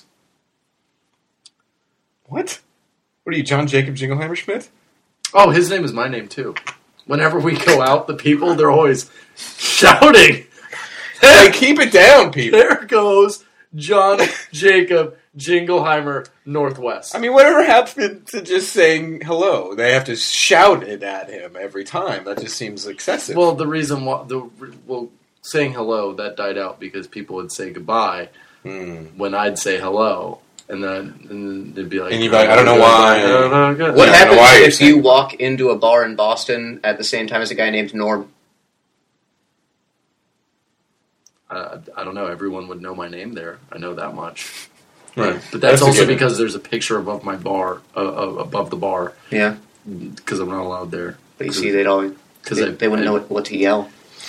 Speaker 3: What? What are you, John Jacob Jingleheimer Schmidt?
Speaker 2: Oh, his name is my name too. Whenever we go out, the people, they're always shouting.
Speaker 3: Hey, keep it down, people.
Speaker 2: There goes John Jacob Jingleheimer Northwest.
Speaker 3: I mean, whatever happened to just saying hello? They have to shout it at him every time. That just seems excessive.
Speaker 2: Well, the reason why the well saying hello that died out because people would say goodbye
Speaker 3: Hmm.
Speaker 2: when I'd say hello, and then and then they'd be like,
Speaker 3: And you'd be like, I don't know why.
Speaker 2: I don't know, good.
Speaker 1: What
Speaker 3: Yeah, I don't know why
Speaker 1: happens
Speaker 3: you're
Speaker 1: if
Speaker 3: saying
Speaker 1: you
Speaker 3: that.
Speaker 1: walk into a bar in Boston at the same time as a guy named Norm?
Speaker 2: I, I don't know. Everyone would know my name there. I know that much.
Speaker 3: Right.
Speaker 2: But that's,
Speaker 3: That's a
Speaker 2: also
Speaker 3: given.
Speaker 2: because there's a picture above my bar, uh, uh, above the bar,
Speaker 1: Yeah.
Speaker 2: because I'm not allowed there.
Speaker 1: But you see, they'd all,
Speaker 2: Because
Speaker 1: they,
Speaker 2: I,
Speaker 1: they wouldn't
Speaker 2: I,
Speaker 1: know what, what to yell.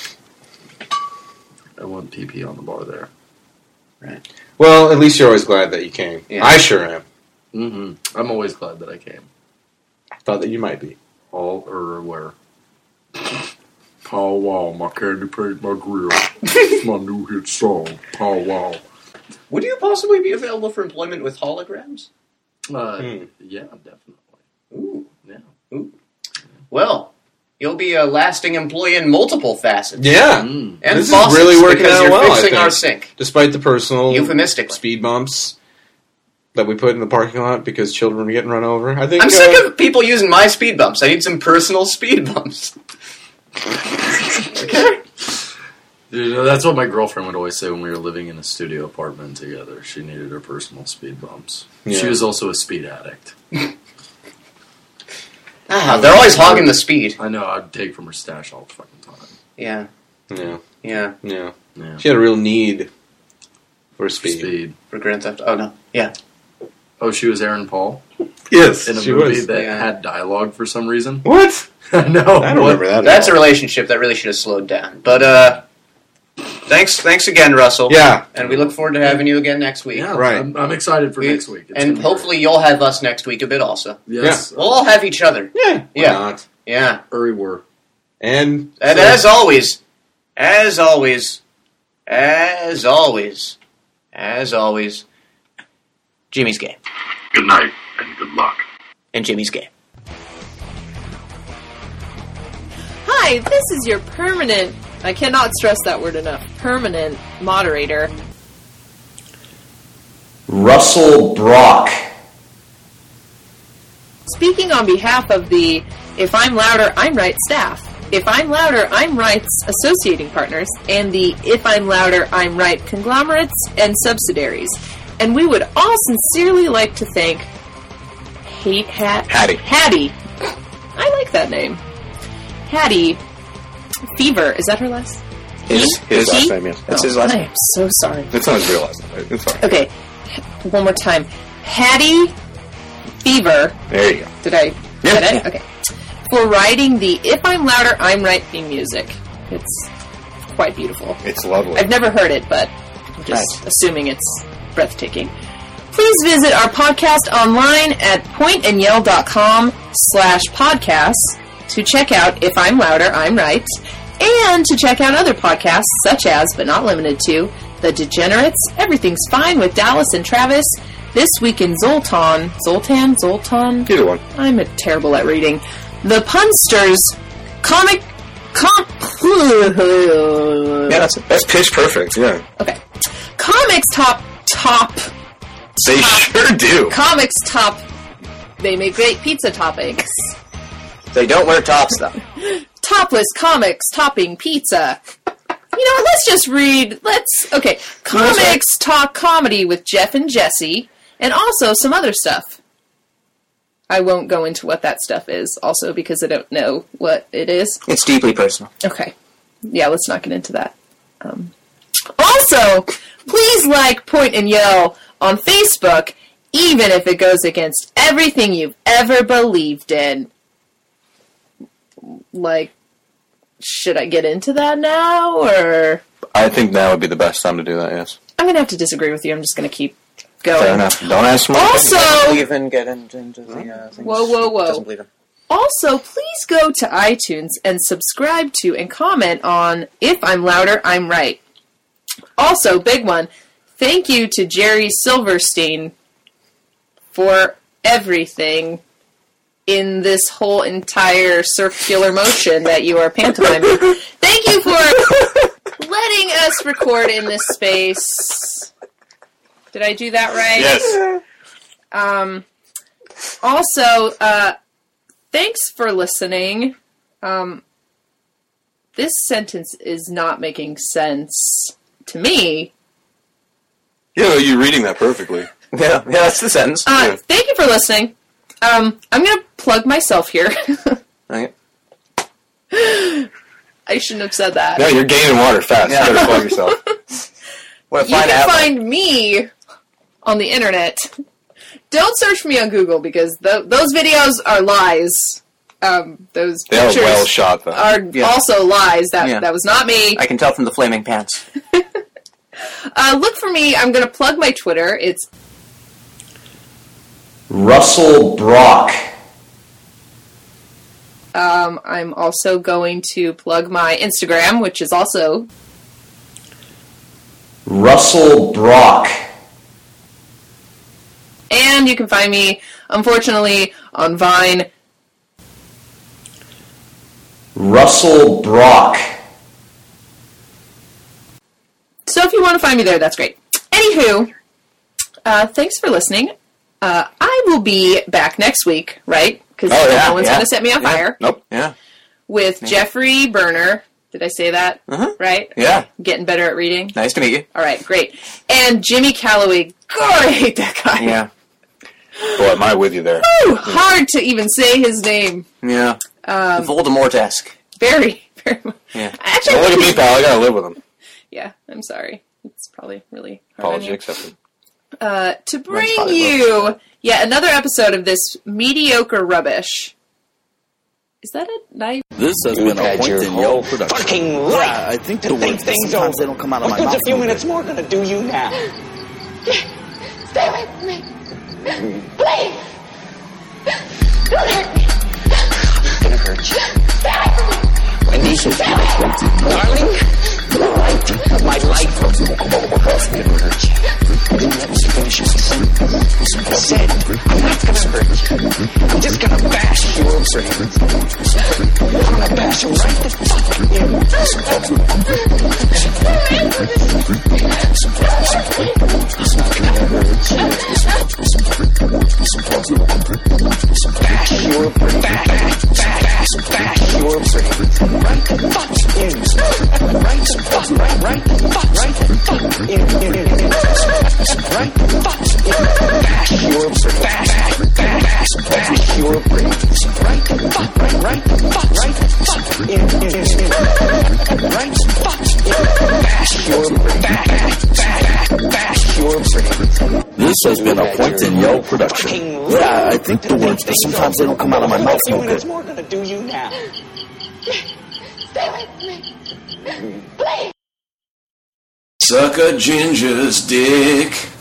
Speaker 2: I want P P on the bar there.
Speaker 1: Right.
Speaker 3: Well, at least you're always glad that you came.
Speaker 1: Yeah.
Speaker 3: I sure am.
Speaker 2: hmm I'm always glad that I came.
Speaker 3: I thought that you might be.
Speaker 2: All or where? Pow wow, my candy paint my grill. My new hit song, Pow Wow.
Speaker 1: Would you possibly be available for employment with holograms?
Speaker 2: Uh,
Speaker 3: Hmm.
Speaker 2: Yeah, definitely.
Speaker 1: Ooh.
Speaker 2: Yeah.
Speaker 1: Ooh. Well, you'll be a lasting employee in multiple facets.
Speaker 3: Yeah.
Speaker 2: Mm.
Speaker 1: And
Speaker 3: This is
Speaker 1: faucets,
Speaker 3: really working
Speaker 1: because
Speaker 3: out
Speaker 1: you're
Speaker 3: well, I
Speaker 1: fixing
Speaker 3: think.
Speaker 1: our sink.
Speaker 3: Despite the personal
Speaker 1: Euphemistically.
Speaker 3: speed bumps that we put in the parking lot because children were getting run over. I think
Speaker 1: I'm
Speaker 3: uh,
Speaker 1: sick of people using my speed bumps. I need some personal speed bumps. Okay?
Speaker 2: You know, that's what my girlfriend would always say when we were living in a studio apartment together. She needed her personal speed bumps.
Speaker 3: Yeah.
Speaker 2: She was also a speed addict.
Speaker 1: Ah, they're always hogging the speed.
Speaker 2: I know, I'd take from her stash all the fucking time.
Speaker 1: Yeah,
Speaker 3: Yeah.
Speaker 1: yeah.
Speaker 3: Yeah.
Speaker 2: Yeah.
Speaker 3: She had a real need for speed.
Speaker 2: Speed.
Speaker 1: For Grand Theft. Oh no. Yeah.
Speaker 2: Oh, she was Aaron Paul?
Speaker 3: Yes,
Speaker 2: In a
Speaker 3: she
Speaker 2: movie
Speaker 3: was.
Speaker 2: that
Speaker 1: Yeah.
Speaker 2: had dialogue for some reason?
Speaker 3: What?
Speaker 2: I know.
Speaker 3: I don't
Speaker 2: What?
Speaker 3: remember that. at
Speaker 1: That's a
Speaker 3: all.
Speaker 1: relationship that really should have slowed down. But uh, thanks, thanks again, Russell.
Speaker 3: Yeah.
Speaker 1: And we look forward to having you again next week.
Speaker 2: Yeah,
Speaker 3: Right.
Speaker 2: I'm, I'm excited for
Speaker 1: We-
Speaker 2: next week. It's
Speaker 1: and
Speaker 2: gonna be
Speaker 1: hopefully you'll have us next week a bit also.
Speaker 2: great. Yes.
Speaker 1: We'll all have each other.
Speaker 3: Yeah. Why
Speaker 1: Yeah.
Speaker 3: not?
Speaker 1: Yeah.
Speaker 2: Hurry, were.
Speaker 3: And,
Speaker 1: And
Speaker 3: so-
Speaker 1: as always, as always, as always, as always, Jimmy's game.
Speaker 5: Good night and good luck.
Speaker 1: And Jimmy's game.
Speaker 6: Hi, this is your permanent, I cannot stress that word enough, permanent moderator.
Speaker 7: Russell Brock.
Speaker 6: Speaking on behalf of the If I'm Louder, I'm Right staff, If I'm Louder, I'm Right's associating partners, and the If I'm Louder, I'm Right conglomerates and subsidiaries. And we would all sincerely like to thank Hate Hat
Speaker 7: Hattie.
Speaker 6: Hattie. I like that name. Hattie Fever. Is that her last?
Speaker 7: His, his
Speaker 6: He?
Speaker 7: last name, yes. That's
Speaker 6: Oh,
Speaker 7: his last
Speaker 6: I
Speaker 7: name.
Speaker 6: am so sorry.
Speaker 7: It's not his real last name. It's fine.
Speaker 6: Okay, one more time. Hattie Fever.
Speaker 7: There you go.
Speaker 6: Did I
Speaker 7: Yeah.
Speaker 6: get it? Okay. For writing the If I'm Louder, I'm Right theme music. It's quite beautiful.
Speaker 7: It's lovely.
Speaker 6: I've never heard it, but I'm just
Speaker 7: Nice.
Speaker 6: assuming it's breathtaking. Please visit our podcast online at pointandyell.com slash podcasts to check out If I'm Louder, I'm Right, and to check out other podcasts such as, but not limited to, The Degenerates, Everything's Fine with Dallas and Travis, This Week in Zoltan, Zoltan, Zoltan,
Speaker 7: Either one.
Speaker 6: I'm a terrible at reading, The Punsters, Comic, com,
Speaker 7: Yeah, that's that's pitch perfect. Yeah,
Speaker 6: okay, Comics Top, Top,
Speaker 7: they sure do.
Speaker 6: Comics Top, they make great pizza toppings.
Speaker 7: They don't wear tops though.
Speaker 6: Topless Comics Topping Pizza. You know, let's just read, let's, okay, Comics Talk Comedy with Jeff and Jesse, and also some other stuff. I won't go into what that stuff is, also because I don't know what it is.
Speaker 7: It's deeply personal.
Speaker 6: Okay. Yeah, let's not get into that. Um, also, please like, point, and yell on Facebook, even if it goes against everything you've ever believed in. Like, should I get into that now, or...
Speaker 7: I think now would be the best time to do that. Yes.
Speaker 6: I'm going to have to disagree with you. I'm just going to keep going.
Speaker 7: Fair enough. Don't ask me.
Speaker 6: Also-
Speaker 7: Doesn't even get into, into the uh, things.
Speaker 6: Whoa, whoa, whoa.
Speaker 7: Doesn't believe him.
Speaker 6: Also, please go to iTunes and subscribe to and comment on If I'm Louder, I'm Right. Also, big one, thank you to Jerry Silverstein for everything in this whole entire circular motion that you are pantomiming. Thank you for letting us record in this space. Did I do that right?
Speaker 7: Yes.
Speaker 6: Um, also, uh, thanks for listening. Um, this sentence is not making sense to me.
Speaker 7: Yeah, you're reading that perfectly. Yeah, yeah, that's the sentence.
Speaker 6: Uh,
Speaker 7: Yeah.
Speaker 6: Thank you for listening. Um, I'm going to plug myself here.
Speaker 7: Okay.
Speaker 6: I shouldn't have said that.
Speaker 7: No, you're gaining water fast. You better plug yourself.
Speaker 8: Well,
Speaker 6: You
Speaker 8: find
Speaker 6: can
Speaker 8: out.
Speaker 6: find me on the internet. Don't search for me on Google because th- those videos are lies. Um, those
Speaker 7: They are
Speaker 6: pictures
Speaker 7: well shot, though.
Speaker 6: are
Speaker 8: Yeah.
Speaker 6: also lies. That
Speaker 8: Yeah.
Speaker 6: that was not me.
Speaker 8: I can tell from the flaming pants.
Speaker 6: Uh, look for me. I'm going to plug my Twitter. It's
Speaker 1: Russell Brock.
Speaker 6: um, I'm also going to plug my Instagram, which is also
Speaker 1: Russell Brock.
Speaker 6: and you can find me, unfortunately, on Vine.
Speaker 1: Russell Brock.
Speaker 6: So if you want to find me there, that's great. Anywho, uh, thanks for listening. Uh, I will be back next week, right? Because
Speaker 8: Oh, yeah,
Speaker 6: no one's
Speaker 8: yeah.
Speaker 6: going to set me on
Speaker 8: Yeah.
Speaker 6: fire.
Speaker 7: Nope.
Speaker 8: Yeah.
Speaker 6: With Jeffrey Berner. Did I say that?
Speaker 8: Uh-huh.
Speaker 6: Right?
Speaker 8: Yeah.
Speaker 6: Getting better at reading.
Speaker 8: Nice to meet you.
Speaker 6: All right, great. And Jimmy Calloway. God, I hate that guy.
Speaker 8: Yeah.
Speaker 7: Boy, am I with you there.
Speaker 6: Whew, hard to even say his name.
Speaker 8: Yeah.
Speaker 6: Um,
Speaker 8: Voldemort-esque.
Speaker 6: very, very much.
Speaker 8: Yeah.
Speaker 6: Actually,
Speaker 7: Don't look at me, pal. I gotta live with him.
Speaker 6: yeah, I'm sorry. It's probably really hard on
Speaker 7: Apology
Speaker 6: you.
Speaker 7: accepted.
Speaker 6: Uh, to bring
Speaker 8: probably
Speaker 6: you yeah another episode of this mediocre rubbish. Is that a knife?
Speaker 9: This has been a Point in Yo production.
Speaker 10: Fucking right.
Speaker 9: Yeah, I think the
Speaker 10: To think
Speaker 9: words, but
Speaker 10: things
Speaker 9: sometimes
Speaker 10: over.
Speaker 9: they don't come out of
Speaker 10: What
Speaker 9: my
Speaker 10: good's
Speaker 9: mouth.
Speaker 10: a few minutes more gonna do you now?
Speaker 11: Stay away from me. Please. Don't hurt me.
Speaker 10: It's gonna hurt you.
Speaker 11: Stay away from me.
Speaker 10: Wendy, darling, the light of my life is gonna hurt you. Let me finish this. I said, I'm not gonna hurt you. I'm just gonna bash your brain. I'm gonna bash you right the fuck in. I'm not gonna hurt you. Bash your brain. Bash, bash, bash your brain. Right the fuck in. Right the fuck, right, right the fuck, right the fuck in. Right the fuck in. Bash your brain. Bash, bash, bash your brain. Right the fuck, right, right the fuck, right the fuck in. Right the fuck in. Bash your brain. Bash, bash, bash your brain.
Speaker 9: This has been a Point in Yo production. Yeah, I think the words, but sometimes they don't come out of my mouth.
Speaker 10: A few
Speaker 9: Okay.
Speaker 10: minutes more gonna do you now.
Speaker 11: Stay away from me. Please.
Speaker 2: Suck a ginger's dick.